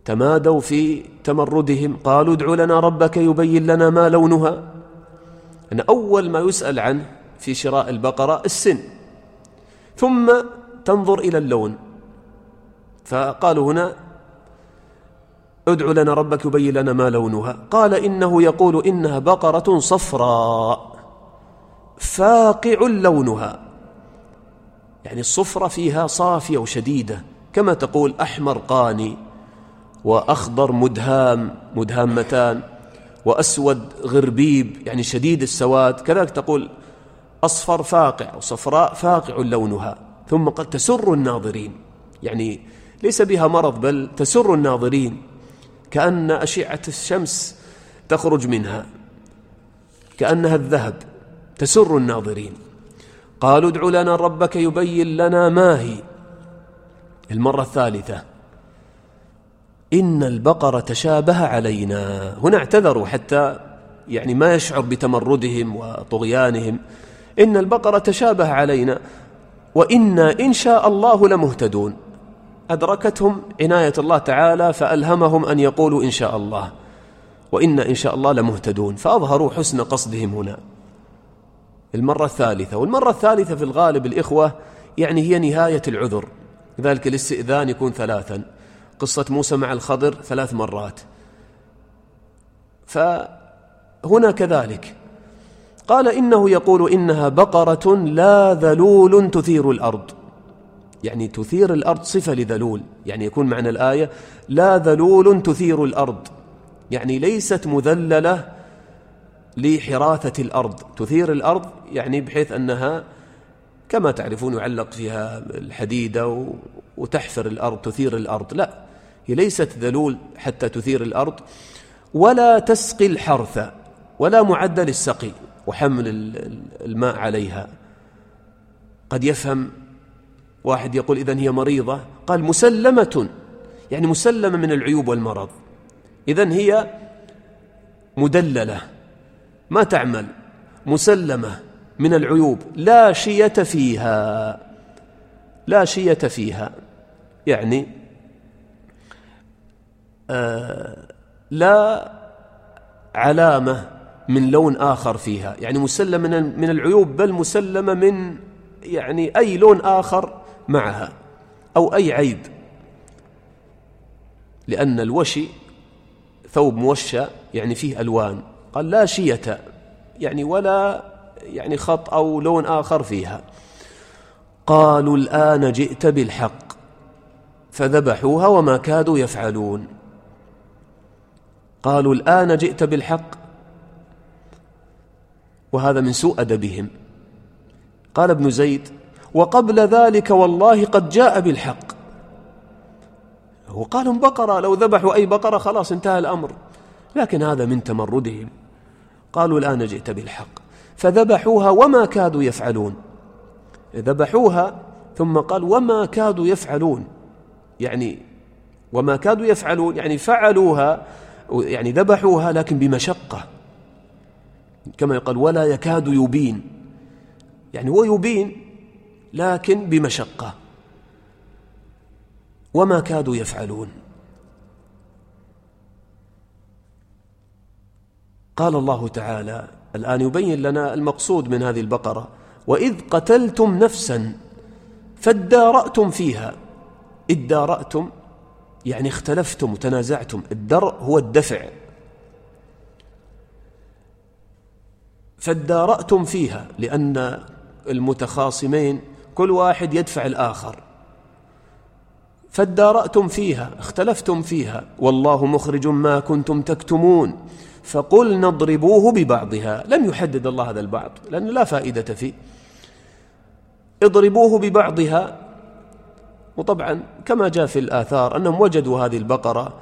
تمادوا في تمردهم. قالوا ادع لنا ربك يبين لنا ما لونها. أن أول ما يسأل عنه في شراء البقرة السن، ثم تنظر إلى اللون. فقالوا هنا ادع لنا ربك يبين لنا ما لونها. قال إنه يقول إنها بقرة صفراء فاقع لونها، يعني الصفرة فيها صافية وشديدة، كما تقول أحمر قاني وأخضر مدهام مدهامتان وأسود غربيب يعني شديد السواد، كذلك تقول أصفر فاقع وصفراء فاقع لونها. ثم قد تسر الناظرين، يعني ليس بها مرض بل تسر الناظرين، كأن أشعة الشمس تخرج منها، كأنها الذهب، تسر الناظرين. قالوا ادع لنا ربك يبين لنا ما هي. المرة الثالثة إن البقرة تشابه علينا. هنا اعتذروا حتى يعني ما يشعر بتمردهم وطغيانهم. إن البقرة تشابه علينا وإنا إن شاء الله لمهتدون. أدركتهم عناية الله تعالى فألهمهم أن يقولوا إن شاء الله، وإنا إن شاء الله لمهتدون، فأظهروا حسن قصدهم هنا. المرة الثالثة، والمرة الثالثة في الغالب الإخوة يعني هي نهاية العذر، لذلك الاستئذان يكون ثلاثا. قصة موسى مع الخضر ثلاث مرات، فهنا كذلك. قال إنه يقول إنها بقرة لا ذلول تثير الأرض، يعني تثير الأرض صفة لذلول، يعني يكون معنى الآية لا ذلول تثير الأرض، يعني ليست مذللة لحراثة الأرض. تثير الأرض يعني بحيث أنها كما تعرفون يعلق فيها الحديدة وتحفر الأرض، تثير الأرض، لا، هي ليست ذلول حتى تثير الأرض. ولا تسقي الحرث، ولا معدل السقي وحمل الماء عليها. قد يفهم واحد يقول إذن هي مريضة، قال مسلمة، يعني مسلمة من العيوب والمرض، إذن هي مدللة ما تعمل، مسلمة من العيوب، لا شية فيها، لا شية فيها يعني آه لا علامة من لون آخر فيها، يعني مسلمة من العيوب، بل مسلمة من يعني أي لون آخر معها أو أي عيب، لأن الوشي ثوب موشى يعني فيه ألوان. قال لا شية يعني ولا يعني خط أو لون آخر فيها. قالوا الآن جئت بالحق فذبحوها وما كادوا يفعلون. قالوا الآن جئت بالحق، وهذا من سوء أدبهم. قال ابن زيد وقبل ذلك والله قد جاء بالحق. وقالوا بقرة، لو ذبحوا أي بقرة خلاص انتهى الأمر، لكن هذا من تمردهم. قالوا الآن جئت بالحق فذبحوها وما كادوا يفعلون. ذبحوها ثم قال وما كادوا يفعلون، يعني وما كادوا يفعلون يعني فعلوها، يعني ذبحوها لكن بمشقة، كما يقال ولا يكاد يبين، يعني هو يبين لكن بمشقة. وما كادوا يفعلون. قال الله تعالى الآن يبين لنا المقصود من هذه البقرة: وإذ قتلتم نفسا فادارأتم فيها. ادارأتم يعني اختلفتم وتنازعتم. الدرء هو الدفع. فادارأتم فيها لأن المتخاصمين كل واحد يدفع الآخر. فادارأتم فيها، اختلفتم فيها، والله مخرج ما كنتم تكتمون فقلنا اضربوه ببعضها. لم يحدد الله هذا البعض لأن لا فائدة فيه. اضربوه ببعضها. وطبعا كما جاء في الآثار أنهم وجدوا هذه البقرة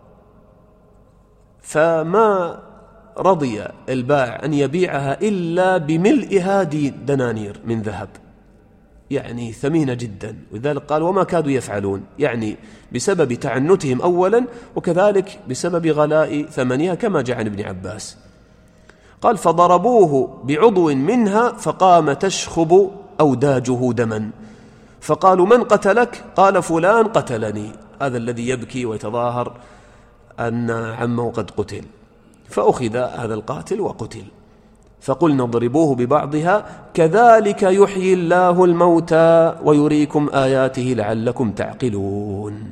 فما رضي البائع أن يبيعها إلا بملئها دنانير من ذهب، يعني ثمينة جدا. ولذلك قال وما كادوا يفعلون، يعني بسبب تعنتهم أولا، وكذلك بسبب غلاء ثمنها كما جاء عن ابن عباس. قال فضربوه بعضو منها فقام تشخب أوداجه دما. فقالوا من قتلك؟ قال فلان قتلني. هذا الذي يبكي ويتظاهر أن عمه قد قتل، فأخذ هذا القاتل وقتل، فقلنا اضربوه ببعضها كذلك يحيي الله الموتى ويريكم آياته لعلكم تعقلون.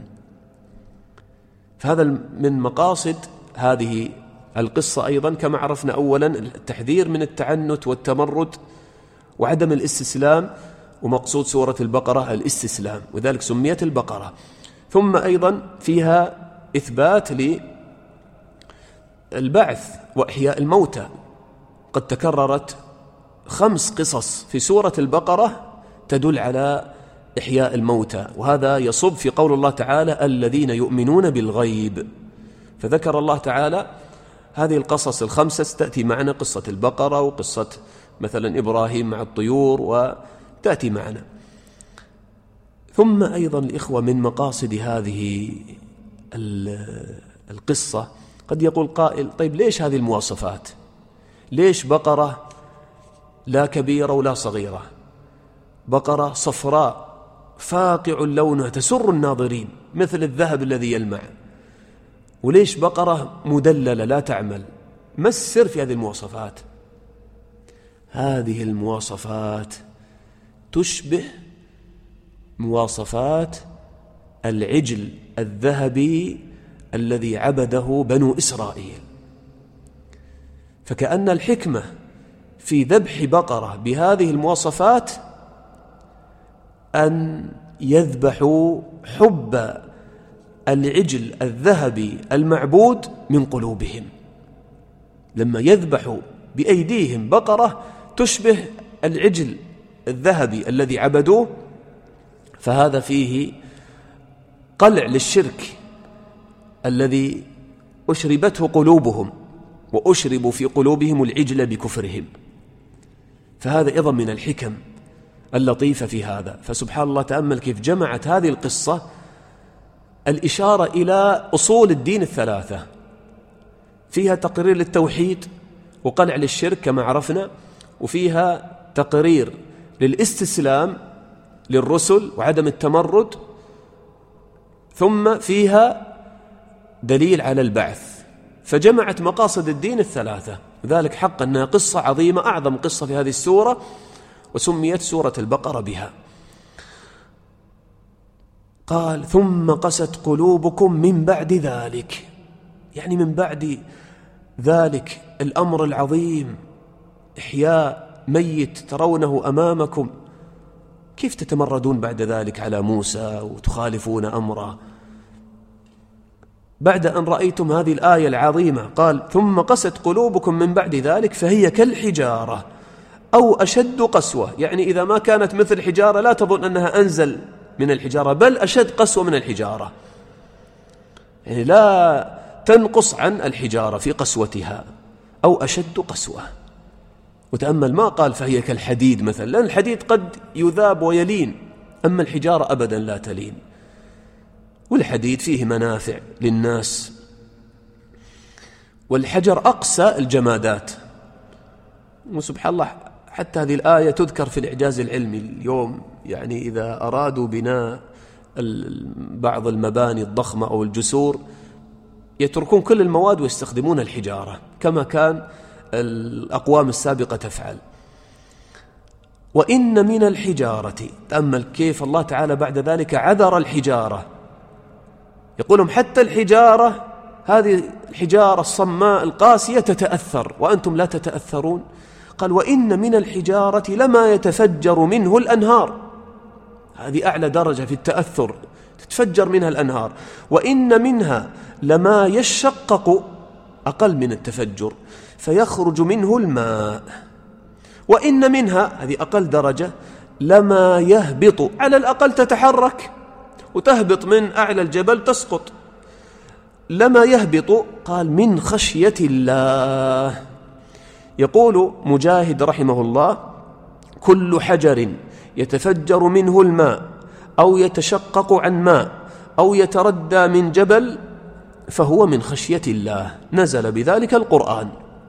فهذا من مقاصد هذه القصة أيضا كما عرفنا أولا التحذير من التعنت والتمرد وعدم الاستسلام، ومقصود سورة البقرة الاستسلام، وذلك سميت البقرة. ثم أيضا فيها إثبات للبعث وإحياء الموتى، قد تكررت خمس قصص في سورة البقرة تدل على إحياء الموتى، وهذا يصب في قول الله تعالى الذين يؤمنون بالغيب. فذكر الله تعالى هذه القصص الخمسة، تأتي معنا قصة البقرة وقصة مثلا إبراهيم مع الطيور وتأتي معنا. ثم أيضا الإخوة من مقاصد هذه القصة قد يقول قائل طيب ليش هذه المواصفات؟ ليش بقرة لا كبيرة ولا صغيرة، بقرة صفراء فاقع لونها تسر الناظرين مثل الذهب الذي يلمع، وليش بقرة مدللة لا تعمل؟ ما السر في هذه المواصفات؟ هذه المواصفات تشبه مواصفات العجل الذهبي الذي عبده بنو إسرائيل. فكأن الحكمة في ذبح بقرة بهذه المواصفات أن يذبحوا حب العجل الذهبي المعبود من قلوبهم. لما يذبحوا بأيديهم بقرة تشبه العجل الذهبي الذي عبدوه، فهذا فيه قلع للشرك الذي أشربته قلوبهم، وأشربوا في قلوبهم العجل بكفرهم. فهذا أيضا من الحكم اللطيفة في هذا. فسبحان الله تأمل كيف جمعت هذه القصة الإشارة إلى أصول الدين الثلاثة، فيها تقرير للتوحيد وقلع للشرك كما عرفنا، وفيها تقرير للاستسلام للرسل وعدم التمرد، ثم فيها دليل على البعث. فجمعت مقاصد الدين الثلاثة، وذلك حق أنها قصة عظيمة، أعظم قصة في هذه السورة، وسميت سورة البقرة بها. قال ثم قست قلوبكم من بعد ذلك، يعني من بعد ذلك الأمر العظيم، إحياء ميت ترونه أمامكم، كيف تتمردون بعد ذلك على موسى وتخالفون أمره؟ بعد أن رأيتم هذه الآية العظيمة قال ثم قست قلوبكم من بعد ذلك فهي كالحجارة أو أشد قسوة، يعني إذا ما كانت مثل الحجارة لا تظن أنها أنزل من الحجارة، بل أشد قسوة من الحجارة، يعني لا تنقص عن الحجارة في قسوتها، أو أشد قسوة. وتأمل ما قال فهي كالحديد مثلا، لأن الحديد قد يذاب ويلين، أما الحجارة أبدا لا تلين، والحديد فيه منافع للناس. والحجر أقسى الجمادات، وسبحان الله حتى هذه الآية تذكر في الإعجاز العلمي اليوم، يعني إذا أرادوا بناء بعض المباني الضخمة أو الجسور يتركون كل المواد ويستخدمون الحجارة كما كان الأقوام السابقة تفعل. وإن من الحجارة، تأمل كيف الله تعالى بعد ذلك عذر الحجارة، يقولهم حتى الحجارة هذه الحجارة الصماء القاسية تتأثر وأنتم لا تتأثرون. قال وإن من الحجارة لما يتفجر منه الأنهار، هذه أعلى درجة في التأثر، تتفجر منها الأنهار. وإن منها لما يشقق، أقل من التفجر، فيخرج منه الماء. وإن منها، هذه أقل درجة، لما يهبط، على الأقل تتحرك وتهبط من أعلى الجبل تسقط. لما يهبط، قال من خشية الله. يقول مجاهد رحمه الله كل حجر يتفجر منه الماء أو يتشقق عن ماء أو يتردى من جبل فهو من خشية الله، نزل بذلك القرآن.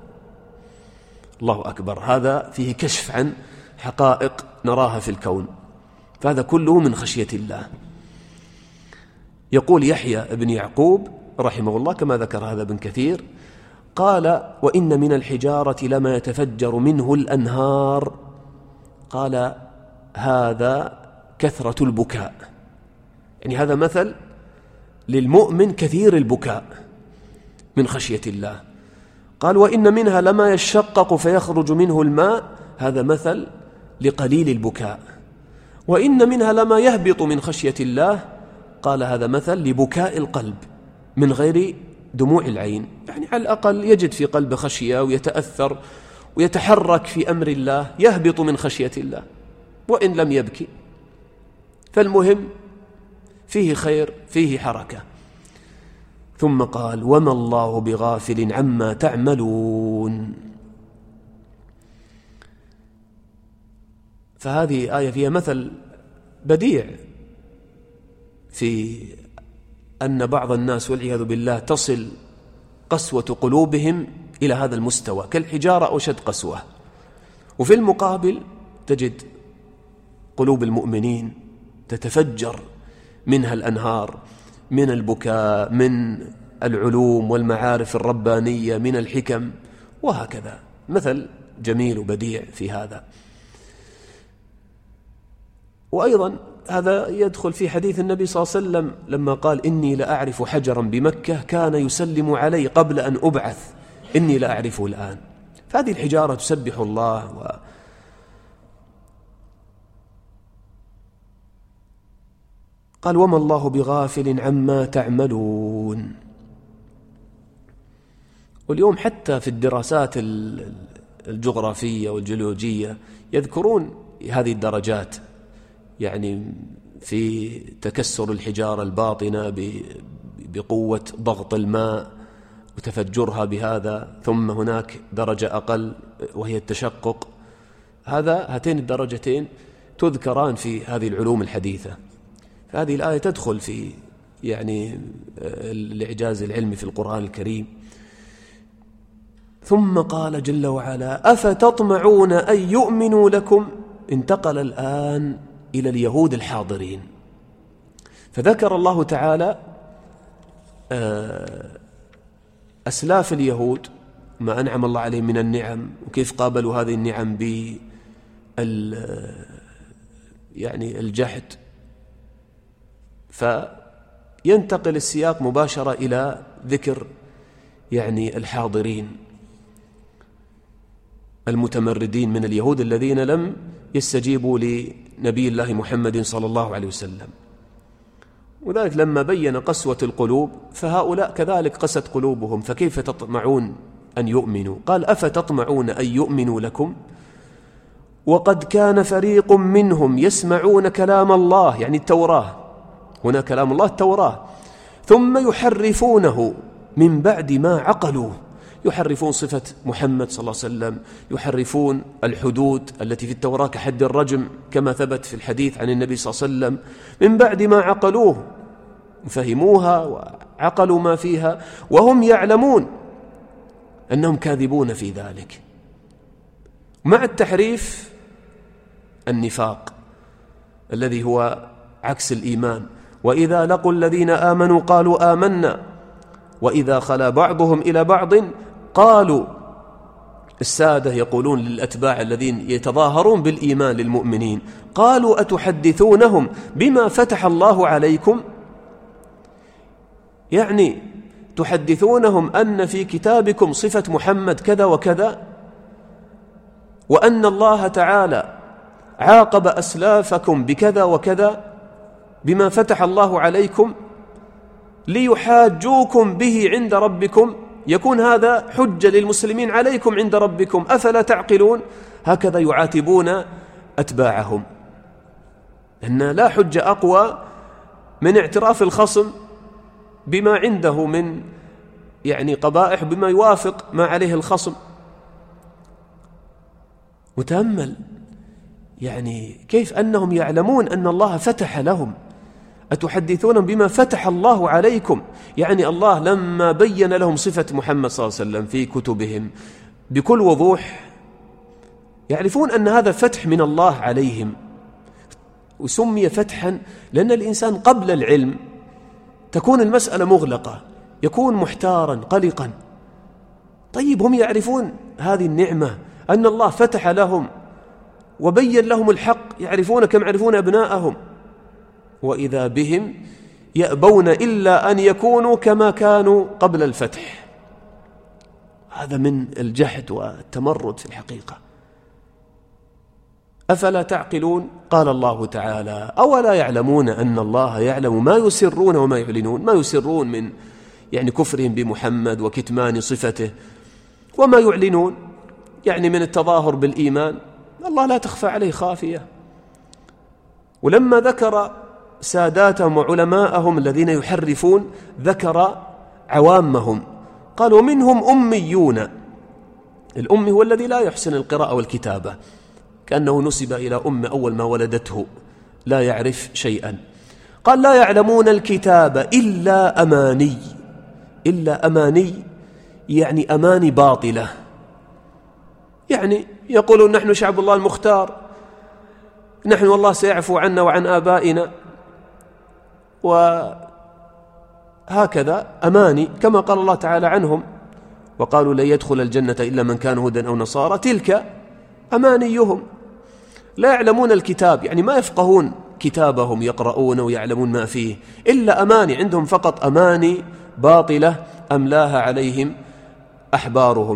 الله أكبر، هذا فيه كشف عن حقائق نراها في الكون، فهذا كله من خشية الله. يقول يحيى بن يعقوب رحمه الله كما ذكر هذا ابن كثير قال وإن من الحجارة لما يتفجر منه الأنهار. قال هذا كثرة البكاء، يعني هذا مثل للمؤمن كثير البكاء من خشية الله. قال وإن منها لما يشقق فيخرج منه الماء، هذا مثل لقليل البكاء. وإن منها لما يهبط من خشية الله، قال هذا مثل لبكاء القلب من غير دموع العين، يعني على الأقل يجد في قلبه خشية ويتأثر ويتحرك في أمر الله، يهبط من خشية الله وإن لم يبكي. فالمهم فيه خير، فيه حركة. ثم قال وما الله بغافل عما تعملون. فهذه آية فيها مثل بديع في أن بعض الناس والعياذ بالله تصل قسوة قلوبهم إلى هذا المستوى كالحجارة أو شد قسوة، وفي المقابل تجد قلوب المؤمنين تتفجر منها الأنهار من البكاء، من العلوم والمعارف الربانية، من الحكم، وهكذا. مثل جميل وبديع في هذا. وأيضا هذا يدخل في حديث النبي صلى الله عليه وسلم لما قال إني لأعرف حجرا بمكة كان يسلم علي قبل أن أبعث إني لأعرفه الآن. فهذه الحجارة تسبح الله. و قال وما الله بغافل عما تعملون. واليوم حتى في الدراسات الجغرافية والجيولوجية يذكرون هذه الدرجات، يعني في تكسر الحجارة الباطنة بقوة ضغط الماء وتفجرها بهذا، ثم هناك درجة أقل وهي التشقق. هذا هاتين الدرجتين تذكران في هذه العلوم الحديثة. هذه الآية تدخل في يعني الإعجاز العلمي في القرآن الكريم. ثم قال جل وعلا أفتطمعون أن يؤمنوا لكم. انتقل الآن إلى اليهود الحاضرين، فذكر الله تعالى أسلاف اليهود ما أنعم الله عليهم من النعم، وكيف قابلوا هذه النعم ب يعني الجحد. فينتقل السياق مباشرة إلى ذكر يعني الحاضرين المتمردين من اليهود الذين لم يستجيبوا لنبي الله محمد صلى الله عليه وسلم. وذلك لما بين قسوة القلوب فهؤلاء كذلك قست قلوبهم، فكيف تطمعون أن يؤمنوا؟ قال أفتطمعون أن يؤمنوا لكم وقد كان فريق منهم يسمعون كلام الله، يعني التوراة، هنا كلام الله التوراة، ثم يحرفونه من بعد ما عقلوه. يحرفون صفة محمد صلى الله عليه وسلم، يحرفون الحدود التي في التوراة كحد الرجم كما ثبت في الحديث عن النبي صلى الله عليه وسلم، من بعد ما عقلوه، فهموها وعقلوا ما فيها وهم يعلمون أنهم كاذبون في ذلك. مع التحريف النفاق الذي هو عكس الإيمان. وإذا لقوا الذين آمنوا قالوا آمنا وإذا خلا بعضهم إلى بعض قالوا، السادة يقولون للأتباع الذين يتظاهرون بالإيمان للمؤمنين، قالوا أتحدثونهم بما فتح الله عليكم؟ يعني تحدثونهم أن في كتابكم صفة محمد كذا وكذا، وأن الله تعالى عاقب أسلافكم بكذا وكذا بما فتح الله عليكم ليحاجوكم به عند ربكم، يكون هذا حجة للمسلمين عليكم عند ربكم، أفلا تعقلون؟ هكذا يعاتبون أتباعهم، أن لا حجة أقوى من اعتراف الخصم بما عنده من يعني قبائح، بما يوافق ما عليه الخصم. وتأمل يعني كيف أنهم يعلمون أن الله فتح لهم. أتحدثونهم بما فتح الله عليكم، يعني الله لما بين لهم صفة محمد صلى الله عليه وسلم في كتبهم بكل وضوح يعرفون أن هذا فتح من الله عليهم. وسمي فتحا لأن الإنسان قبل العلم تكون المسألة مغلقة، يكون محتارا قلقا. طيب هم يعرفون هذه النعمة أن الله فتح لهم وبين لهم الحق، يعرفون كما يعرفون أبناءهم، وإذا بهم يأبون إلا أن يكونوا كما كانوا قبل الفتح. هذا من الجحد والتمرد في الحقيقة. أفلا تعقلون؟ قال الله تعالى: أولا يعلمون أن الله يعلم ما يسرون وما يعلنون. ما يسرون من يعني كفرهم بمحمد وكتمان صفته، وما يعلنون يعني من التظاهر بالإيمان، الله لا تخفى عليه خافية. ولما ذكر ساداتهم وعلماءهم الذين يحرفون ذكر عوامهم، قال: ومنهم أميون. الأمي هو الذي لا يحسن القراءة والكتابة، كأنه نسب إلى أم أول ما ولدته، لا يعرف شيئا. قال: لا يعلمون الكتاب إلا أماني. إلا أماني يعني أماني باطلة، يعني يقولون نحن شعب الله المختار، نحن والله سيعفو عنا وعن آبائنا، وهكذا أماني كما قال الله تعالى عنهم: وقالوا لن يدخل الجنة إلا من كان هودا أو نصارى. تلك أمانيهم. لا يعلمون الكتاب يعني ما يفقهون كتابهم، يقرؤون ويعلمون ما فيه، إلا أماني، عندهم فقط أماني باطلة أملاها عليهم أحبارهم.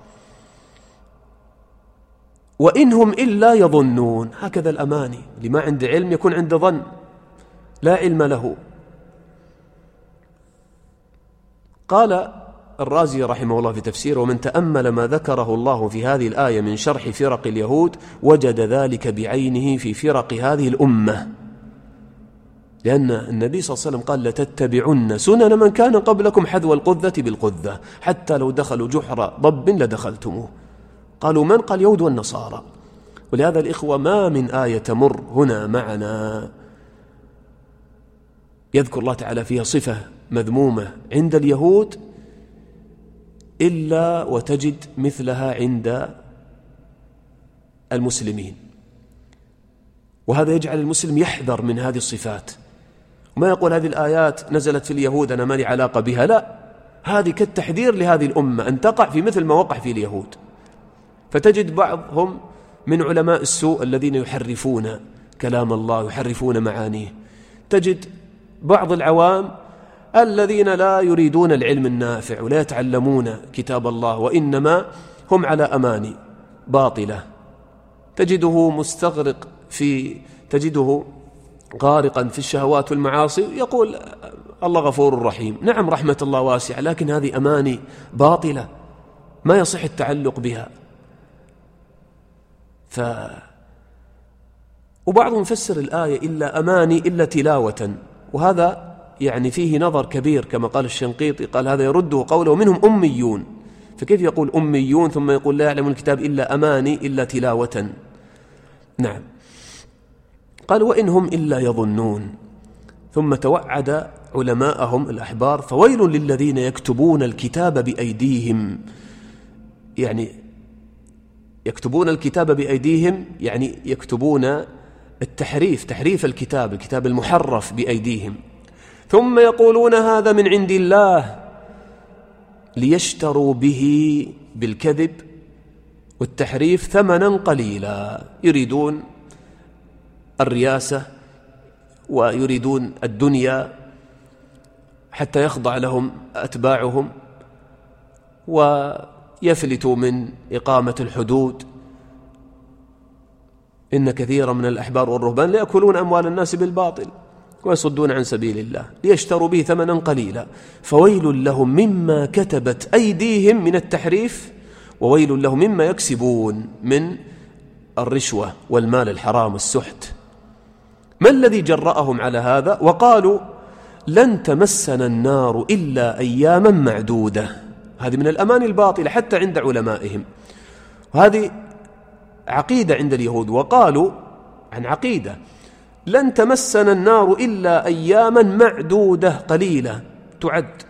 وإنهم إلا يظنون. هكذا الأماني، لما عنده علم يكون عنده ظن، لا علم له. قال الرازي رحمه الله في تفسيره: ومن تأمل ما ذكره الله في هذه الآية من شرح فرق اليهود وجد ذلك بعينه في فرق هذه الأمة، لأن النبي صلى الله عليه وسلم قال: لتتبعن سنن من كان قبلكم حذو القذة بالقذة، حتى لو دخلوا جحر ضب لدخلتموه. قالوا: من؟ قال: يهود والنصارى. ولهذا الإخوة ما من آية تمر هنا معنا يذكر الله تعالى فيها صفة مذمومة عند اليهود إلا وتجد مثلها عند المسلمين، وهذا يجعل المسلم يحذر من هذه الصفات، وما يقول هذه الآيات نزلت في اليهود أنا ما لي علاقة بها، لا، هذه كالتحذير لهذه الأمة أن تقع في مثل ما وقع في اليهود. فتجد بعضهم من علماء السوء الذين يحرفون كلام الله، يحرفون معانيه. تجد بعض العوام الذين لا يريدون العلم النافع ولا يتعلمون كتاب الله، وإنما هم على أماني باطلة. تجده مستغرق في تجده غارقا في الشهوات والمعاصي، يقول الله غفور رحيم. نعم، رحمة الله واسعة، لكن هذه أماني باطلة ما يصح التعلق بها. ف وبعضهم فسر الآية إلا أماني إلا تلاوة، وهذا يعني فيه نظر كبير كما قال الشنقيطي، قال هذا يرده قوله منهم أميون، فكيف يقول أميون ثم يقول لا يعلم الكتاب إلا أماني إلا تلاوة؟ نعم. قال: وإنهم إلا يظنون. ثم توعد علماءهم الأحبار: فويل للذين يكتبون الكتاب بأيديهم. يعني يكتبون الكتاب بأيديهم يعني يكتبون التحريف، تحريف الكتاب، الكتاب المحرف بأيديهم، ثم يقولون هذا من عند الله ليشتروا به بالكذب والتحريف ثمنا قليلا. يريدون الرياسة ويريدون الدنيا حتى يخضع لهم أتباعهم ويفلتوا من إقامة الحدود. إن كثيرا من الأحبار والرهبان ليأكلون أموال الناس بالباطل ويصدون عن سبيل الله ليشتروا به ثمنا قليلا. فويل لهم مما كتبت أيديهم من التحريف، وويل لهم مما يكسبون من الرشوة والمال الحرام والسحت. ما الذي جرأهم على هذا؟ وقالوا لن تمسنا النار إلا أياما معدودة. هذه من الأماني الباطلة حتى عند علمائهم، وهذه عقيدة عند اليهود. وقالوا عن عقيدة لن تمسنا النار إلا أياما معدودة قليلة تعد.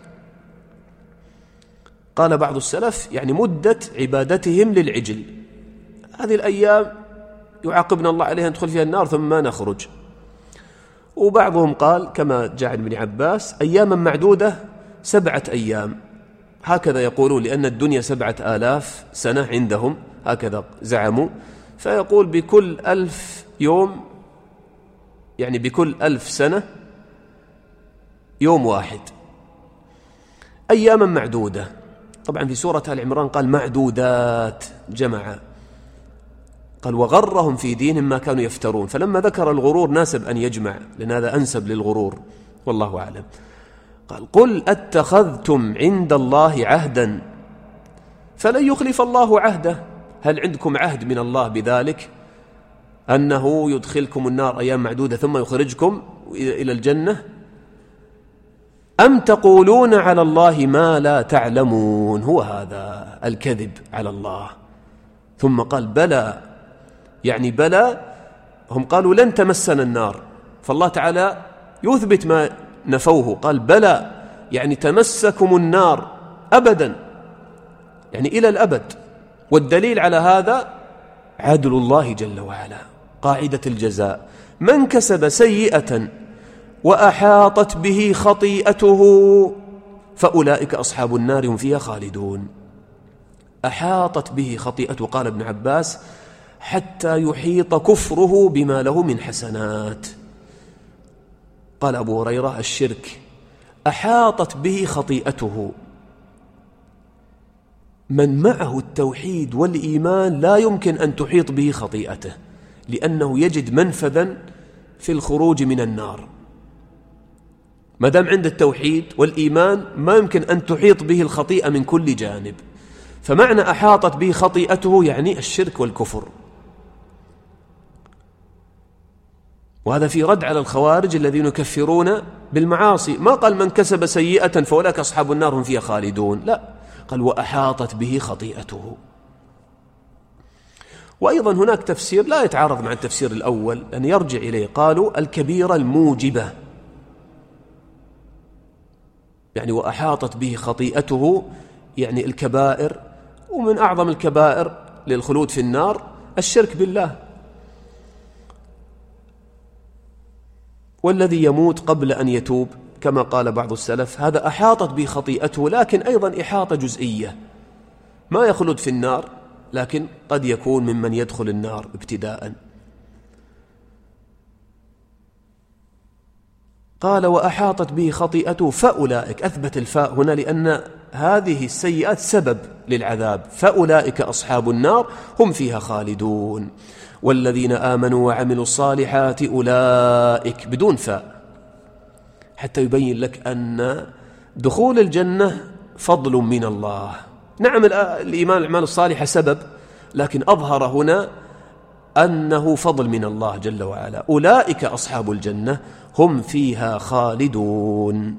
قال بعض السلف يعني مدة عبادتهم للعجل، هذه الأيام يعاقبنا الله عليها ندخل فيها النار ثم ما نخرج. وبعضهم قال كما جاء عن ابن عباس أياما معدودة سبعة أيام، هكذا يقولون، لأن الدنيا سبعة آلاف سنة عندهم، هكذا زعموا. فيقول بكل ألف يوم، يعني بكل ألف سنة يوم واحد، أياما معدودة. طبعا في سورة آل عمران قال معدودات، جمع، قال وغرهم في دينهم ما كانوا يفترون. فلما ذكر الغرور ناسب أن يجمع، لأن هذا أنسب للغرور، والله أعلم. قال قل أتخذتم عند الله عهدا فلن يخلف الله عهده. هل عندكم عهد من الله بذلك أنه يدخلكم النار أيام معدودة ثم يخرجكم إلى الجنة؟ أم تقولون على الله ما لا تعلمون؟ هو هذا الكذب على الله. ثم قال بلى، يعني بلى، هم قالوا لن تمسنا النار، فالله تعالى يثبت ما نفوه، قال بلى، يعني تمسكم النار أبدا، يعني إلى الأبد. والدليل على هذا عدل الله جل وعلا، قاعدة الجزاء: من كسب سيئة وأحاطت به خطيئته فأولئك أصحاب النار هم فيها خالدون. أحاطت به خطيئته، قال ابن عباس، حتى يحيط كفره بما له من حسنات. قال أبو هريرة الشرك أحاطت به خطيئته. من معه التوحيد والإيمان لا يمكن أن تحيط به خطيئته، لأنه يجد منفذا في الخروج من النار. ما دام عند التوحيد والإيمان ما يمكن أن تحيط به الخطيئة من كل جانب. فمعنى أحاطت به خطيئته يعني الشرك والكفر. وهذا في رد على الخوارج الذين يكفرون بالمعاصي. ما قال من كسب سيئة فأولئك أصحاب النار هم فيها خالدون، لا، قال وأحاطت به خطيئته. وأيضا هناك تفسير لا يتعارض مع التفسير الأول، أن يرجع إليه، قالوا الكبيرة الموجبة، يعني وأحاطت به خطيئته يعني الكبائر، ومن أعظم الكبائر للخلود في النار الشرك بالله. والذي يموت قبل أن يتوب كما قال بعض السلف هذا أحاطت به خطيئته، لكن أيضا إحاطة جزئية، ما يخلد في النار لكن قد يكون ممن يدخل النار ابتداء. قال وأحاطت به خطيئته فأولئك، أثبت الفاء هنا لأن هذه السيئات سبب للعذاب، فأولئك أصحاب النار هم فيها خالدون. والذين آمنوا وعملوا الصالحات أولئك، بدون فاء، حتى يبين لك أن دخول الجنة فضل من الله. نعم الإيمان والأعمال الصالحة سبب، لكن أظهر هنا أنه فضل من الله جل وعلا. أولئك أصحاب الجنة هم فيها خالدون.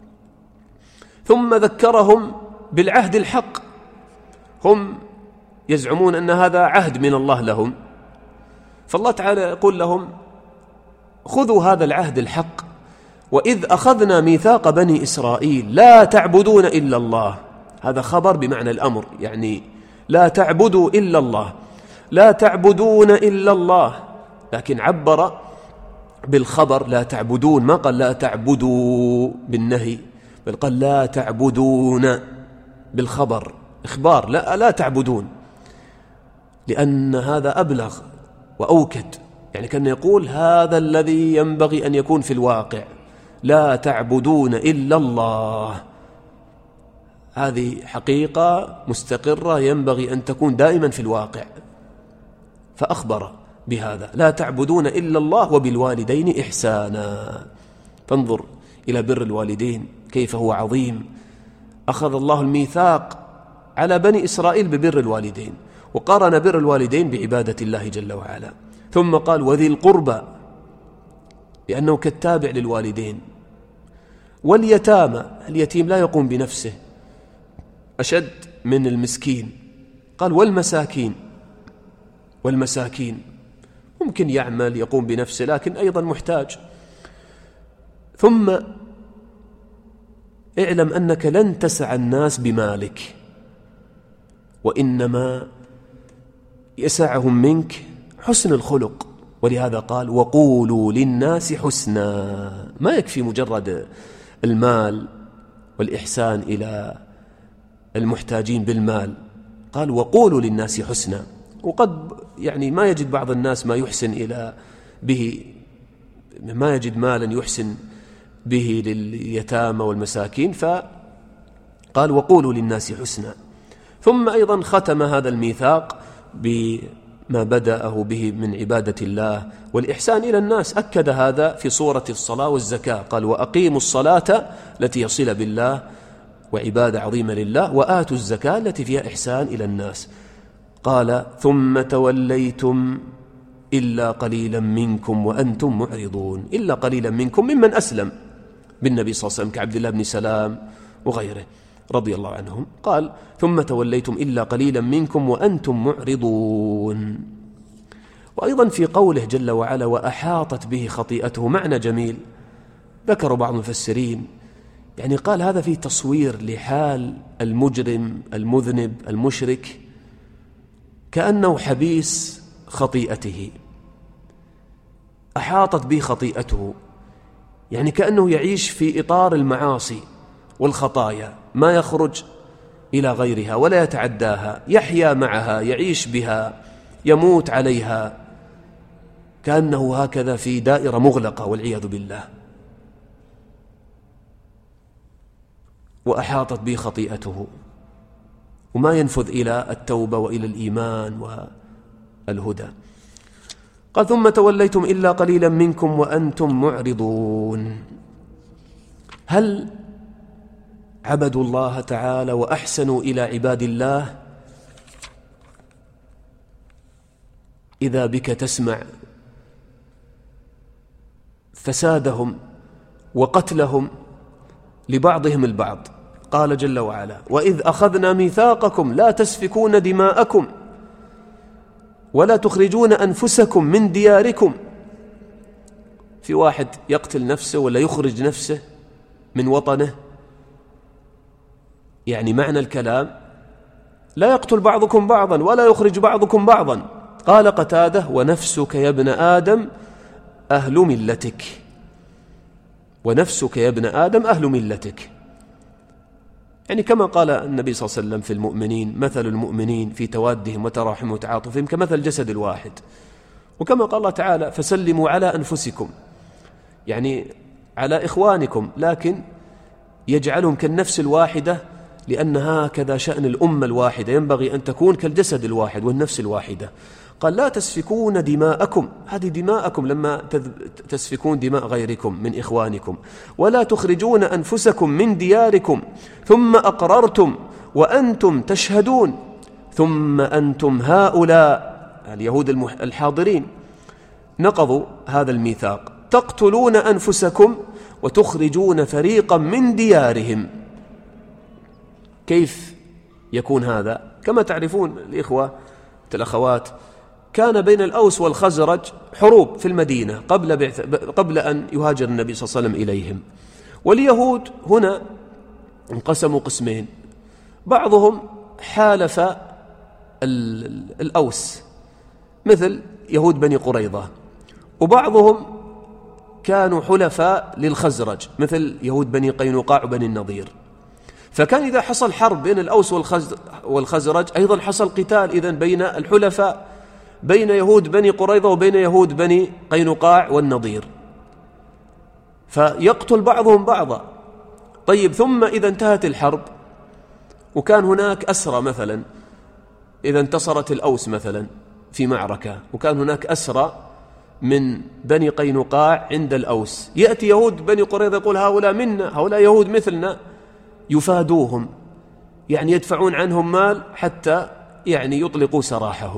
ثم ذكرهم بالعهد الحق. هم يزعمون أن هذا عهد من الله لهم، فالله تعالى يقول لهم خذوا هذا العهد الحق، وإذ أخذنا ميثاق بني إسرائيل لا تعبدون إلا الله. هذا خبر بمعنى الأمر، يعني لا تعبدوا إلا الله، لا تعبدون إلا الله، لكن عبر بالخبر لا تعبدون، ما قال لا تعبدوا بالنهي، بل قال لا تعبدون بالخبر، إخبار، لا, لا تعبدون، لأن هذا أبلغ وأوكد، يعني كان يقول هذا الذي ينبغي أن يكون في الواقع، لا تعبدون إلا الله. هذه حقيقة مستقرة ينبغي أن تكون دائما في الواقع، فأخبر بهذا لا تعبدون إلا الله وبالوالدين إحسانا. فانظر إلى بر الوالدين كيف هو عظيم. أخذ الله الميثاق على بني إسرائيل ببر الوالدين، وقارن بر الوالدين بعبادة الله جل وعلا، ثم قال وذي القربى، لأنه كالتابع للوالدين، واليتامى، اليتيم لا يقوم بنفسه، أشد من المسكين، قال والمساكين، والمساكين ممكن يعمل يقوم بنفسه لكن أيضا محتاج. ثم اعلم أنك لن تسع الناس بمالك، وإنما يسعهم منك حسن الخلق، ولهذا قال وقولوا للناس حسنا. ما يكفي مجرد المال والإحسان إلى المحتاجين بالمال. قال وقولوا للناس حسنا. وقد يعني ما يجد بعض الناس ما يحسن إلى به، ما يجد مالا يحسن به لليتامى والمساكين، فقال وقولوا للناس حسنا. ثم أيضا ختم هذا الميثاق بما بدأه به من عبادة الله والإحسان إلى الناس. أكد هذا في سورة الصلاة والزكاة، قال وأقيموا الصلاة التي يصل بالله وعبادة عظيمة لله، وآتوا الزكاة التي فيها إحسان إلى الناس. قال ثم توليتم إلا قليلا منكم وأنتم معرضون. إلا قليلا منكم ممن أسلم بالنبي صلى الله عليه وسلم كعبد الله بن سلام وغيره رضي الله عنهم. قال ثم توليتم إلا قليلا منكم وأنتم معرضون. وأيضا في قوله جل وعلا وأحاطت به خطيئته معنى جميل ذكر بعض المفسرين، يعني قال هذا فيه تصوير لحال المجرم المذنب المشرك كأنه حبيس خطيئته، أحاطت به خطيئته، يعني كأنه يعيش في إطار المعاصي والخطايا، ما يخرج إلى غيرها ولا يتعداها، يحيا معها، يعيش بها، يموت عليها، كأنه هكذا في دائرة مغلقة والعياذ بالله. وأحاطت به خطيئته وما ينفذ إلى التوبة وإلى الإيمان والهدى. قال ثم توليتم إلا قليلا منكم وأنتم معرضون. هل عبدوا الله تعالى وأحسنوا إلى عباد الله؟ إذا بك تسمع فسادهم وقتلهم لبعضهم البعض. قال جل وعلا وإذ أخذنا ميثاقكم لا تسفكون دماءكم ولا تخرجون أنفسكم من دياركم. في واحد يقتل نفسه ولا يخرج نفسه من وطنه، يعني معنى الكلام لا يقتل بعضكم بعضا ولا يخرج بعضكم بعضا. قال قتادة ونفسك يا ابن آدم أهل ملتك، ونفسك يا ابن آدم أهل ملتك، يعني كما قال النبي صلى الله عليه وسلم في المؤمنين مثل المؤمنين في توادهم وتراحمهم وتعاطفهم كمثل الجسد الواحد. وكما قال الله تعالى فسلموا على أنفسكم، يعني على إخوانكم، لكن يجعلهم كالنفس الواحدة، لأن هكذا شأن الأمة الواحدة، ينبغي أن تكون كالجسد الواحد والنفس الواحدة. قال لا تسفكون دماءكم، هذه دماءكم لما تسفكون دماء غيركم من إخوانكم، ولا تخرجون أنفسكم من دياركم ثم أقررتم وأنتم تشهدون. ثم أنتم هؤلاء اليهود الحاضرين نقضوا هذا الميثاق، تقتلون أنفسكم وتخرجون فريقا من ديارهم. كيف يكون هذا؟ كما تعرفون الإخوة الأخوات، كان بين الأوس والخزرج حروب في المدينة قبل, بعث قبل أن يهاجر النبي صلى الله عليه وسلم إليهم. واليهود هنا انقسموا قسمين، بعضهم حالف الأوس مثل يهود بني قريظة، وبعضهم كانوا حلفاء للخزرج مثل يهود بني قينقاع وبني النضير. فكان إذا حصل حرب بين الأوس والخزرج أيضا حصل قتال إذن بين الحلفاء، بين يهود بني قريظة وبين يهود بني قينقاع والنضير، فيقتل بعضهم بعضا. طيب ثم إذا انتهت الحرب وكان هناك أسرى، مثلا إذا انتصرت الأوس مثلا في معركة وكان هناك أسرى من بني قينقاع عند الأوس، يأتي يهود بني قريظة يقول هؤلاء منا، هؤلاء يهود مثلنا، يفادوهم، يعني يدفعون عنهم مال حتى يعني يطلقوا سراحهم.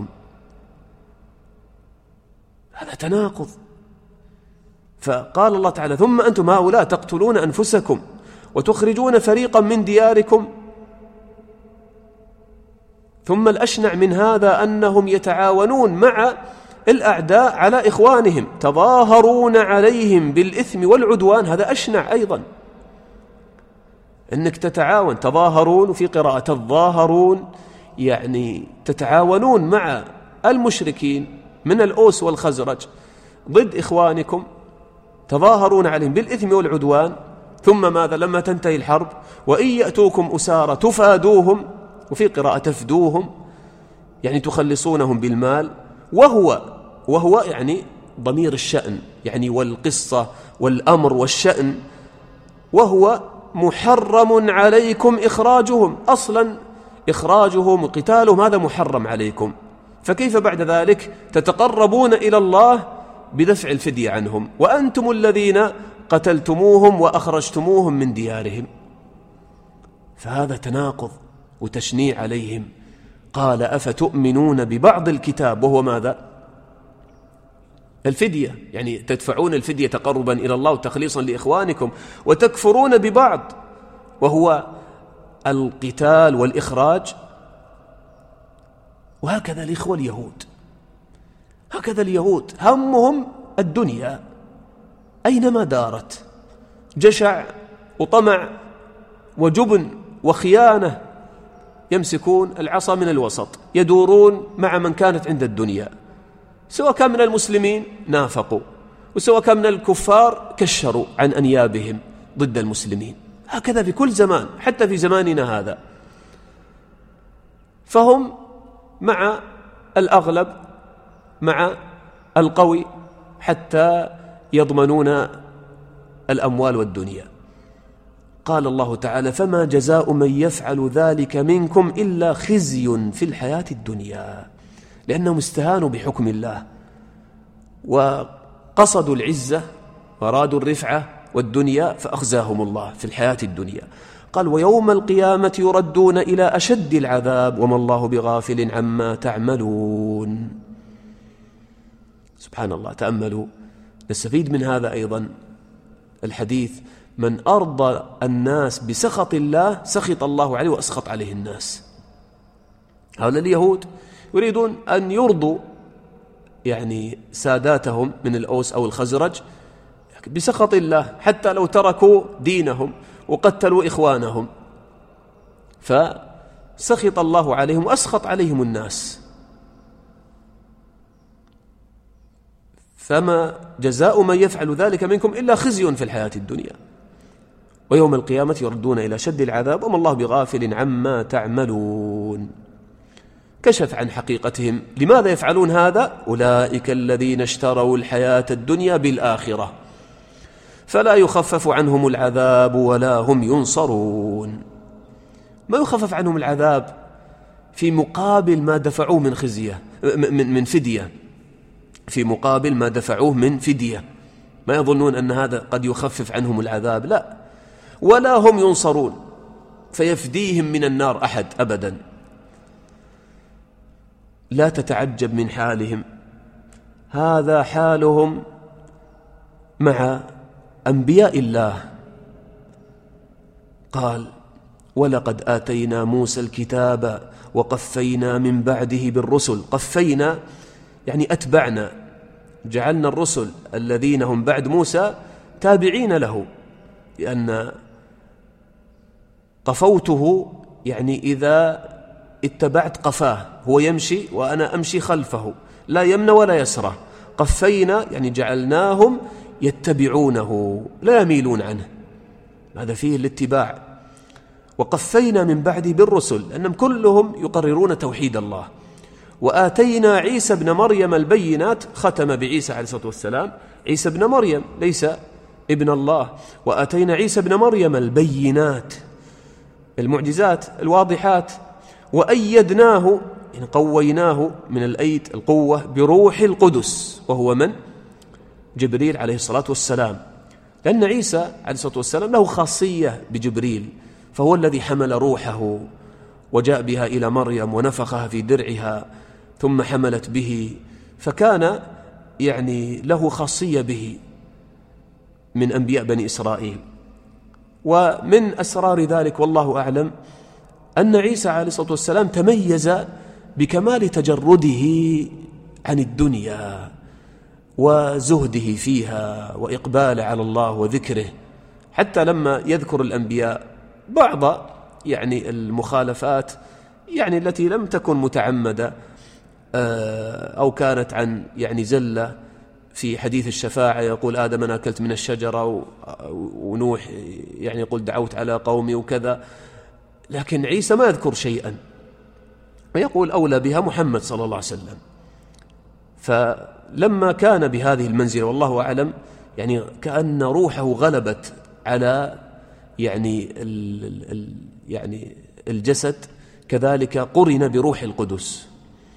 هذا تناقض. فقال الله تعالى ثم أنتم هؤلاء تقتلون أنفسكم وتخرجون فريقا من دياركم. ثم الأشنع من هذا أنهم يتعاونون مع الأعداء على إخوانهم، تظاهرون عليهم بالإثم والعدوان. هذا أشنع أيضا، أنك تتعاون، تظاهرون، وفي قراءة تظاهرون، يعني تتعاونون مع المشركين من الأوس والخزرج ضد إخوانكم، تظاهرون عليهم بالإثم والعدوان. ثم ماذا لما تنتهي الحرب؟ وإن يأتوكم أسارى تفادوهم، وفي قراءة تفدوهم يعني تخلصونهم بالمال، وهو وهو يعني ضمير الشأن يعني والقصة والأمر والشأن، وهو محرم عليكم إخراجهم، أصلا إخراجهم وقتالهم هذا محرم عليكم، فكيف بعد ذلك تتقربون إلى الله بدفع الفدية عنهم وأنتم الذين قتلتموهم وأخرجتموهم من ديارهم؟ فهذا تناقض وتشنيع عليهم. قال أفتؤمنون ببعض الكتاب، وهو ماذا؟ الفدية، يعني تدفعون الفدية تقربا إلى الله وتخليصا لإخوانكم، وتكفرون ببعض وهو القتال والإخراج. وهكذا الإخوة اليهود، هكذا اليهود همهم الدنيا أينما دارت، جشع وطمع وجبن وخيانة، يمسكون العصا من الوسط، يدورون مع من كانت عند الدنيا، سواء كان من المسلمين نافقوا، وسواء كان من الكفار كشروا عن أنيابهم ضد المسلمين. هكذا في كل زمان، حتى في زماننا هذا، فهم مع الأغلب، مع القوي، حتى يضمنون الأموال والدنيا. قال الله تعالى: فما جزاء من يفعل ذلك منكم إلا خزي في الحياة الدنيا، لأنهم استهانوا بحكم الله وقصدوا العزة وأرادوا الرفعة والدنيا فأخزاهم الله في الحياة الدنيا. قال: ويوم القيامة يردون إلى أشد العذاب وما الله بغافل عما تعملون. سبحان الله. تأملوا، نستفيد من هذا أيضا الحديث: من أرضى الناس بسخط الله سخط الله عليه وأسخط عليه الناس. هؤلاء اليهود يريدون أن يرضوا يعني ساداتهم من الأوس أو الخزرج بسخط الله، حتى لو تركوا دينهم وقتلوا إخوانهم، فسخط الله عليهم وأسخط عليهم الناس. فما جزاء من يفعل ذلك منكم إلا خزي في الحياة الدنيا ويوم القيامة يردون إلى شد العذاب وما الله بغافل عما تعملون. كشف عن حقيقتهم. لماذا يفعلون هذا؟ أولئك الذين اشتروا الحياة الدنيا بالآخرة فلا يخفف عنهم العذاب ولا هم ينصرون. ما يخفف عنهم العذاب في مقابل ما دفعوه من خزية من من فدية، في مقابل ما دفعوه من فدية. ما يظنون أن هذا قد يخفف عنهم العذاب، لا، ولا هم ينصرون فيفديهم من النار أحد أبدا. لا تتعجب من حالهم، هذا حالهم مع أنبياء الله. قال: ولقد آتينا موسى الكتاب وقفينا من بعده بالرسل. قفينا يعني أتبعنا، جعلنا الرسل الذين هم بعد موسى تابعين له، لأن قفوته يعني إذا اتبعت قفاه، هو يمشي وأنا أمشي خلفه، لا يمنى ولا يسرى. قفينا يعني جعلناهم يتبعونه لا يميلون عنه، هذا فيه الاتباع. وقفينا من بعده بالرسل لأنهم كلهم يقررون توحيد الله. وآتينا عيسى ابن مريم البينات، ختم بعيسى عليه الصلاة والسلام، عيسى ابن مريم ليس ابن الله. وآتينا عيسى ابن مريم البينات، المعجزات الواضحات. وأيدناه يعني قويناه من الأيد القوة بروح القدس، وهو من؟ جبريل عليه الصلاة والسلام، لأن عيسى عليه الصلاة والسلام له خاصية بجبريل، فهو الذي حمل روحه وجاء بها إلى مريم ونفخها في درعها ثم حملت به، فكان يعني له خاصية به من أنبياء بني إسرائيل. ومن أسرار ذلك والله أعلم أن عيسى عليه الصلاة والسلام تميز بكمال تجرده عن الدنيا وزهده فيها وإقبال على الله وذكره، حتى لما يذكر الأنبياء بعض يعني المخالفات يعني التي لم تكن متعمدة أو كانت عن يعني زلة في حديث الشفاعة يقول آدم أنا أكلت من الشجرة، ونوح يعني يقول دعوت على قومي وكذا، لكن عيسى ما يذكر شيئا، ويقول أولى بها محمد صلى الله عليه وسلم. فلما كان بهذه المنزلة والله أعلم يعني كأن روحه غلبت على يعني ال ال يعني الجسد، كذلك قرن بروح القدس.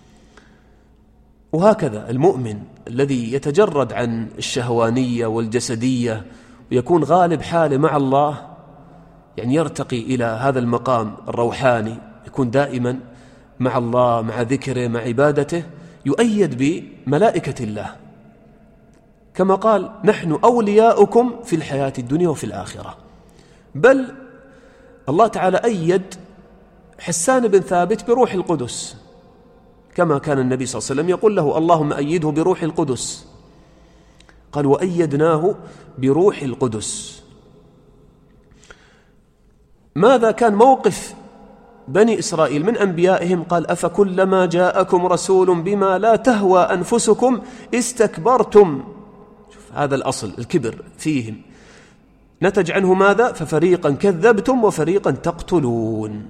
وهكذا المؤمن الذي يتجرد عن الشهوانية والجسدية ويكون غالب حاله مع الله، يعني يرتقي إلى هذا المقام الروحاني، يكون دائما مع الله، مع ذكره، مع عبادته، يؤيد بملائكة الله، كما قال نحن أولياؤكم في الحياة الدنيا وفي الآخرة. بل الله تعالى أيد حسان بن ثابت بروح القدس، كما كان النبي صلى الله عليه وسلم يقول له اللهم أيده بروح القدس، قال وأيدناه بروح القدس. ماذا كان موقف بني إسرائيل من أنبيائهم؟ قال أفكلما جاءكم رسول بما لا تهوى أنفسكم استكبرتم. شوف هذا الأصل، الكبر فيهم، نتج عنه ماذا؟ ففريقا كذبتم وفريقا تقتلون.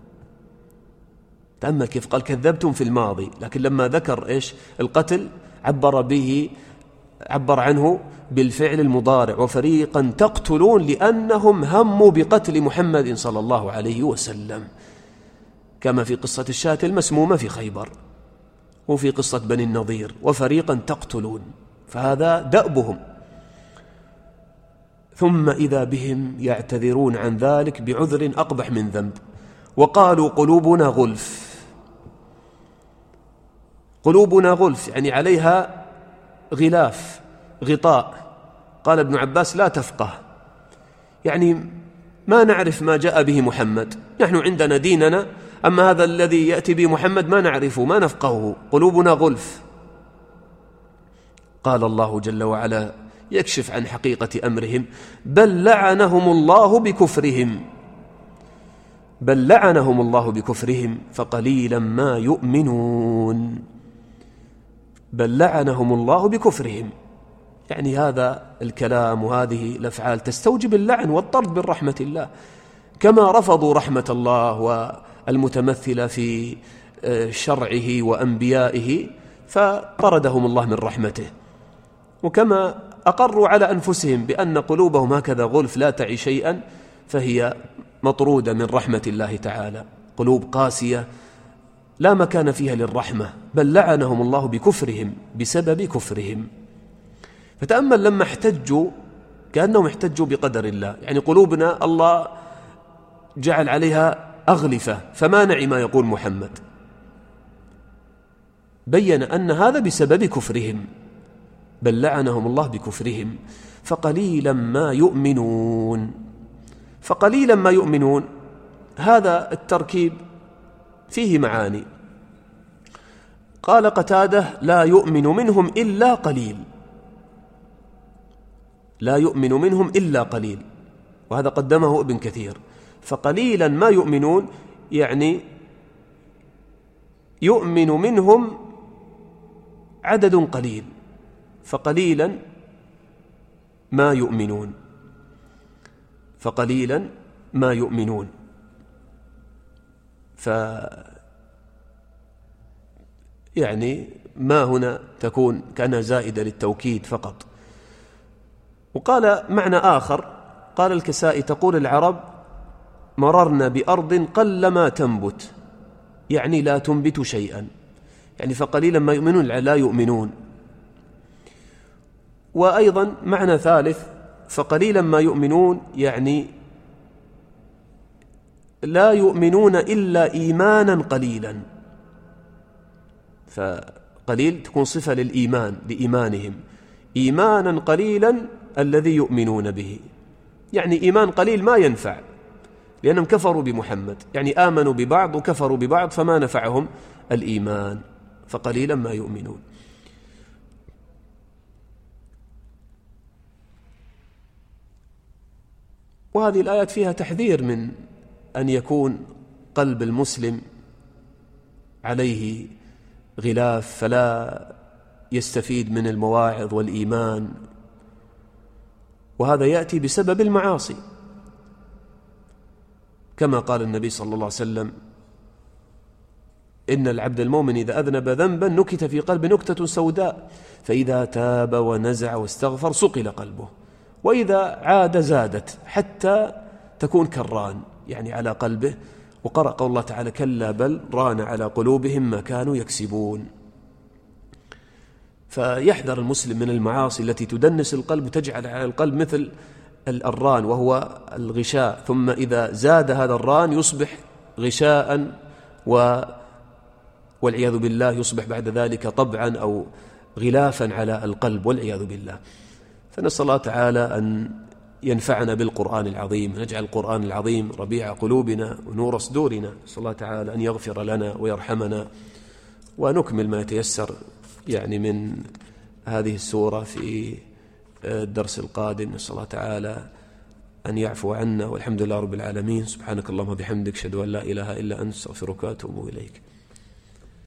تأمل كيف قال كذبتم في الماضي، لكن لما ذكر إيش القتل عبر به عبر عنه بالفعل المضارع، وفريقا تقتلون، لأنهم هموا بقتل محمد صلى الله عليه وسلم، كما في قصة الشاة المسمومة في خيبر، وفي قصة بني النضير، وفريقا تقتلون، فهذا دأبهم. ثم إذا بهم يعتذرون عن ذلك بعذر أقبح من ذنب، وقالوا قلوبنا غلف. قلوبنا غلف يعني عليها غلاف، غطاء. قال ابن عباس لا تفقه، يعني ما نعرف ما جاء به محمد، نحن عندنا ديننا، أما هذا الذي يأتي به محمد ما نعرفه، ما نفقهه، قلوبنا غلف. قال الله جل وعلا يكشف عن حقيقة أمرهم بل لعنهم الله بكفرهم بل لعنهم الله بكفرهم فقليلا ما يؤمنون. بل لعنهم الله بكفرهم، يعني هذا الكلام وهذه الأفعال تستوجب اللعن والطرد من رحمة الله، كما رفضوا رحمة الله والمتمثلة في شرعه وأنبيائه فطردهم الله من رحمته، وكما أقروا على أنفسهم بأن قلوبهم هكذا غلف لا تعي شيئا فهي مطرودة من رحمة الله تعالى، قلوب قاسية لا مكان فيها للرحمة. بل لعنهم الله بكفرهم بسبب كفرهم. فتأمل لما احتجوا كأنهم احتجوا بقدر الله، يعني قلوبنا الله جعل عليها أغلفة فما نعي ما يقول محمد، بين أن هذا بسبب كفرهم. بل لعنهم الله بكفرهم فقليلا ما يؤمنون. فقليلا ما يؤمنون، هذا التركيب فيه معاني. قال قتادة لا يؤمن منهم إلا قليل، لا يؤمن منهم إلا قليل، وهذا قدمه ابن كثير. فقليلا ما يؤمنون يعني يؤمن منهم عدد قليل، فقليلا ما يؤمنون فقليلا ما يؤمنون ف يعني ما هنا تكون كأنها زائدة للتوكيد فقط. وقال معنى آخر، قال الكسائي تقول العرب مررنا بأرض قلما تنبت، يعني لا تنبت شيئا، يعني فقليلا ما يؤمنون لا يؤمنون. وأيضا معنى ثالث فقليلا ما يؤمنون يعني لا يؤمنون إلا إيمانا قليلا، فقليل تكون صفة للإيمان لإيمانهم، إيمانا قليلا الذي يؤمنون به، يعني إيمان قليل ما ينفع لأنهم كفروا بمحمد، يعني آمنوا ببعض وكفروا ببعض فما نفعهم الإيمان، فقليلا ما يؤمنون. وهذه الآيات فيها تحذير من أن يكون قلب المسلم عليه غلاف فلا يستفيد من المواعظ والإيمان، وهذا يأتي بسبب المعاصي، كما قال النبي صلى الله عليه وسلم: إن العبد المؤمن إذا أذنب ذنبا نكت في قلب نكتة سوداء، فإذا تاب ونزع واستغفر صقل قلبه، وإذا عاد زادت حتى تكون كالران، يعني على قلبه. وقرأ قول الله تعالى: كلا بل ران على قلوبهم ما كانوا يكسبون. فيحذر المسلم من المعاصي التي تدنس القلب وتجعل على القلب مثل الران، وهو الغشاء، ثم إذا زاد هذا الران يصبح غشاء، و والعياذ بالله يصبح بعد ذلك طبعا أو غلافا على القلب والعياذ بالله. فنسأل الله تعالى أن ينفعنا بالقرآن العظيم، نجعل القرآن العظيم ربيع قلوبنا ونور صدورنا. نسأل الله تعالى أن يغفر لنا ويرحمنا، ونكمل ما يتيسر يعني من هذه السورة في الدرس القادم. نسأل الله تعالى أن يعفو عنا، والحمد لله رب العالمين. سبحانك اللهم وبحمدك، أشهد أن لا إله إلا أنت، أستغفرك وأتوب إليك.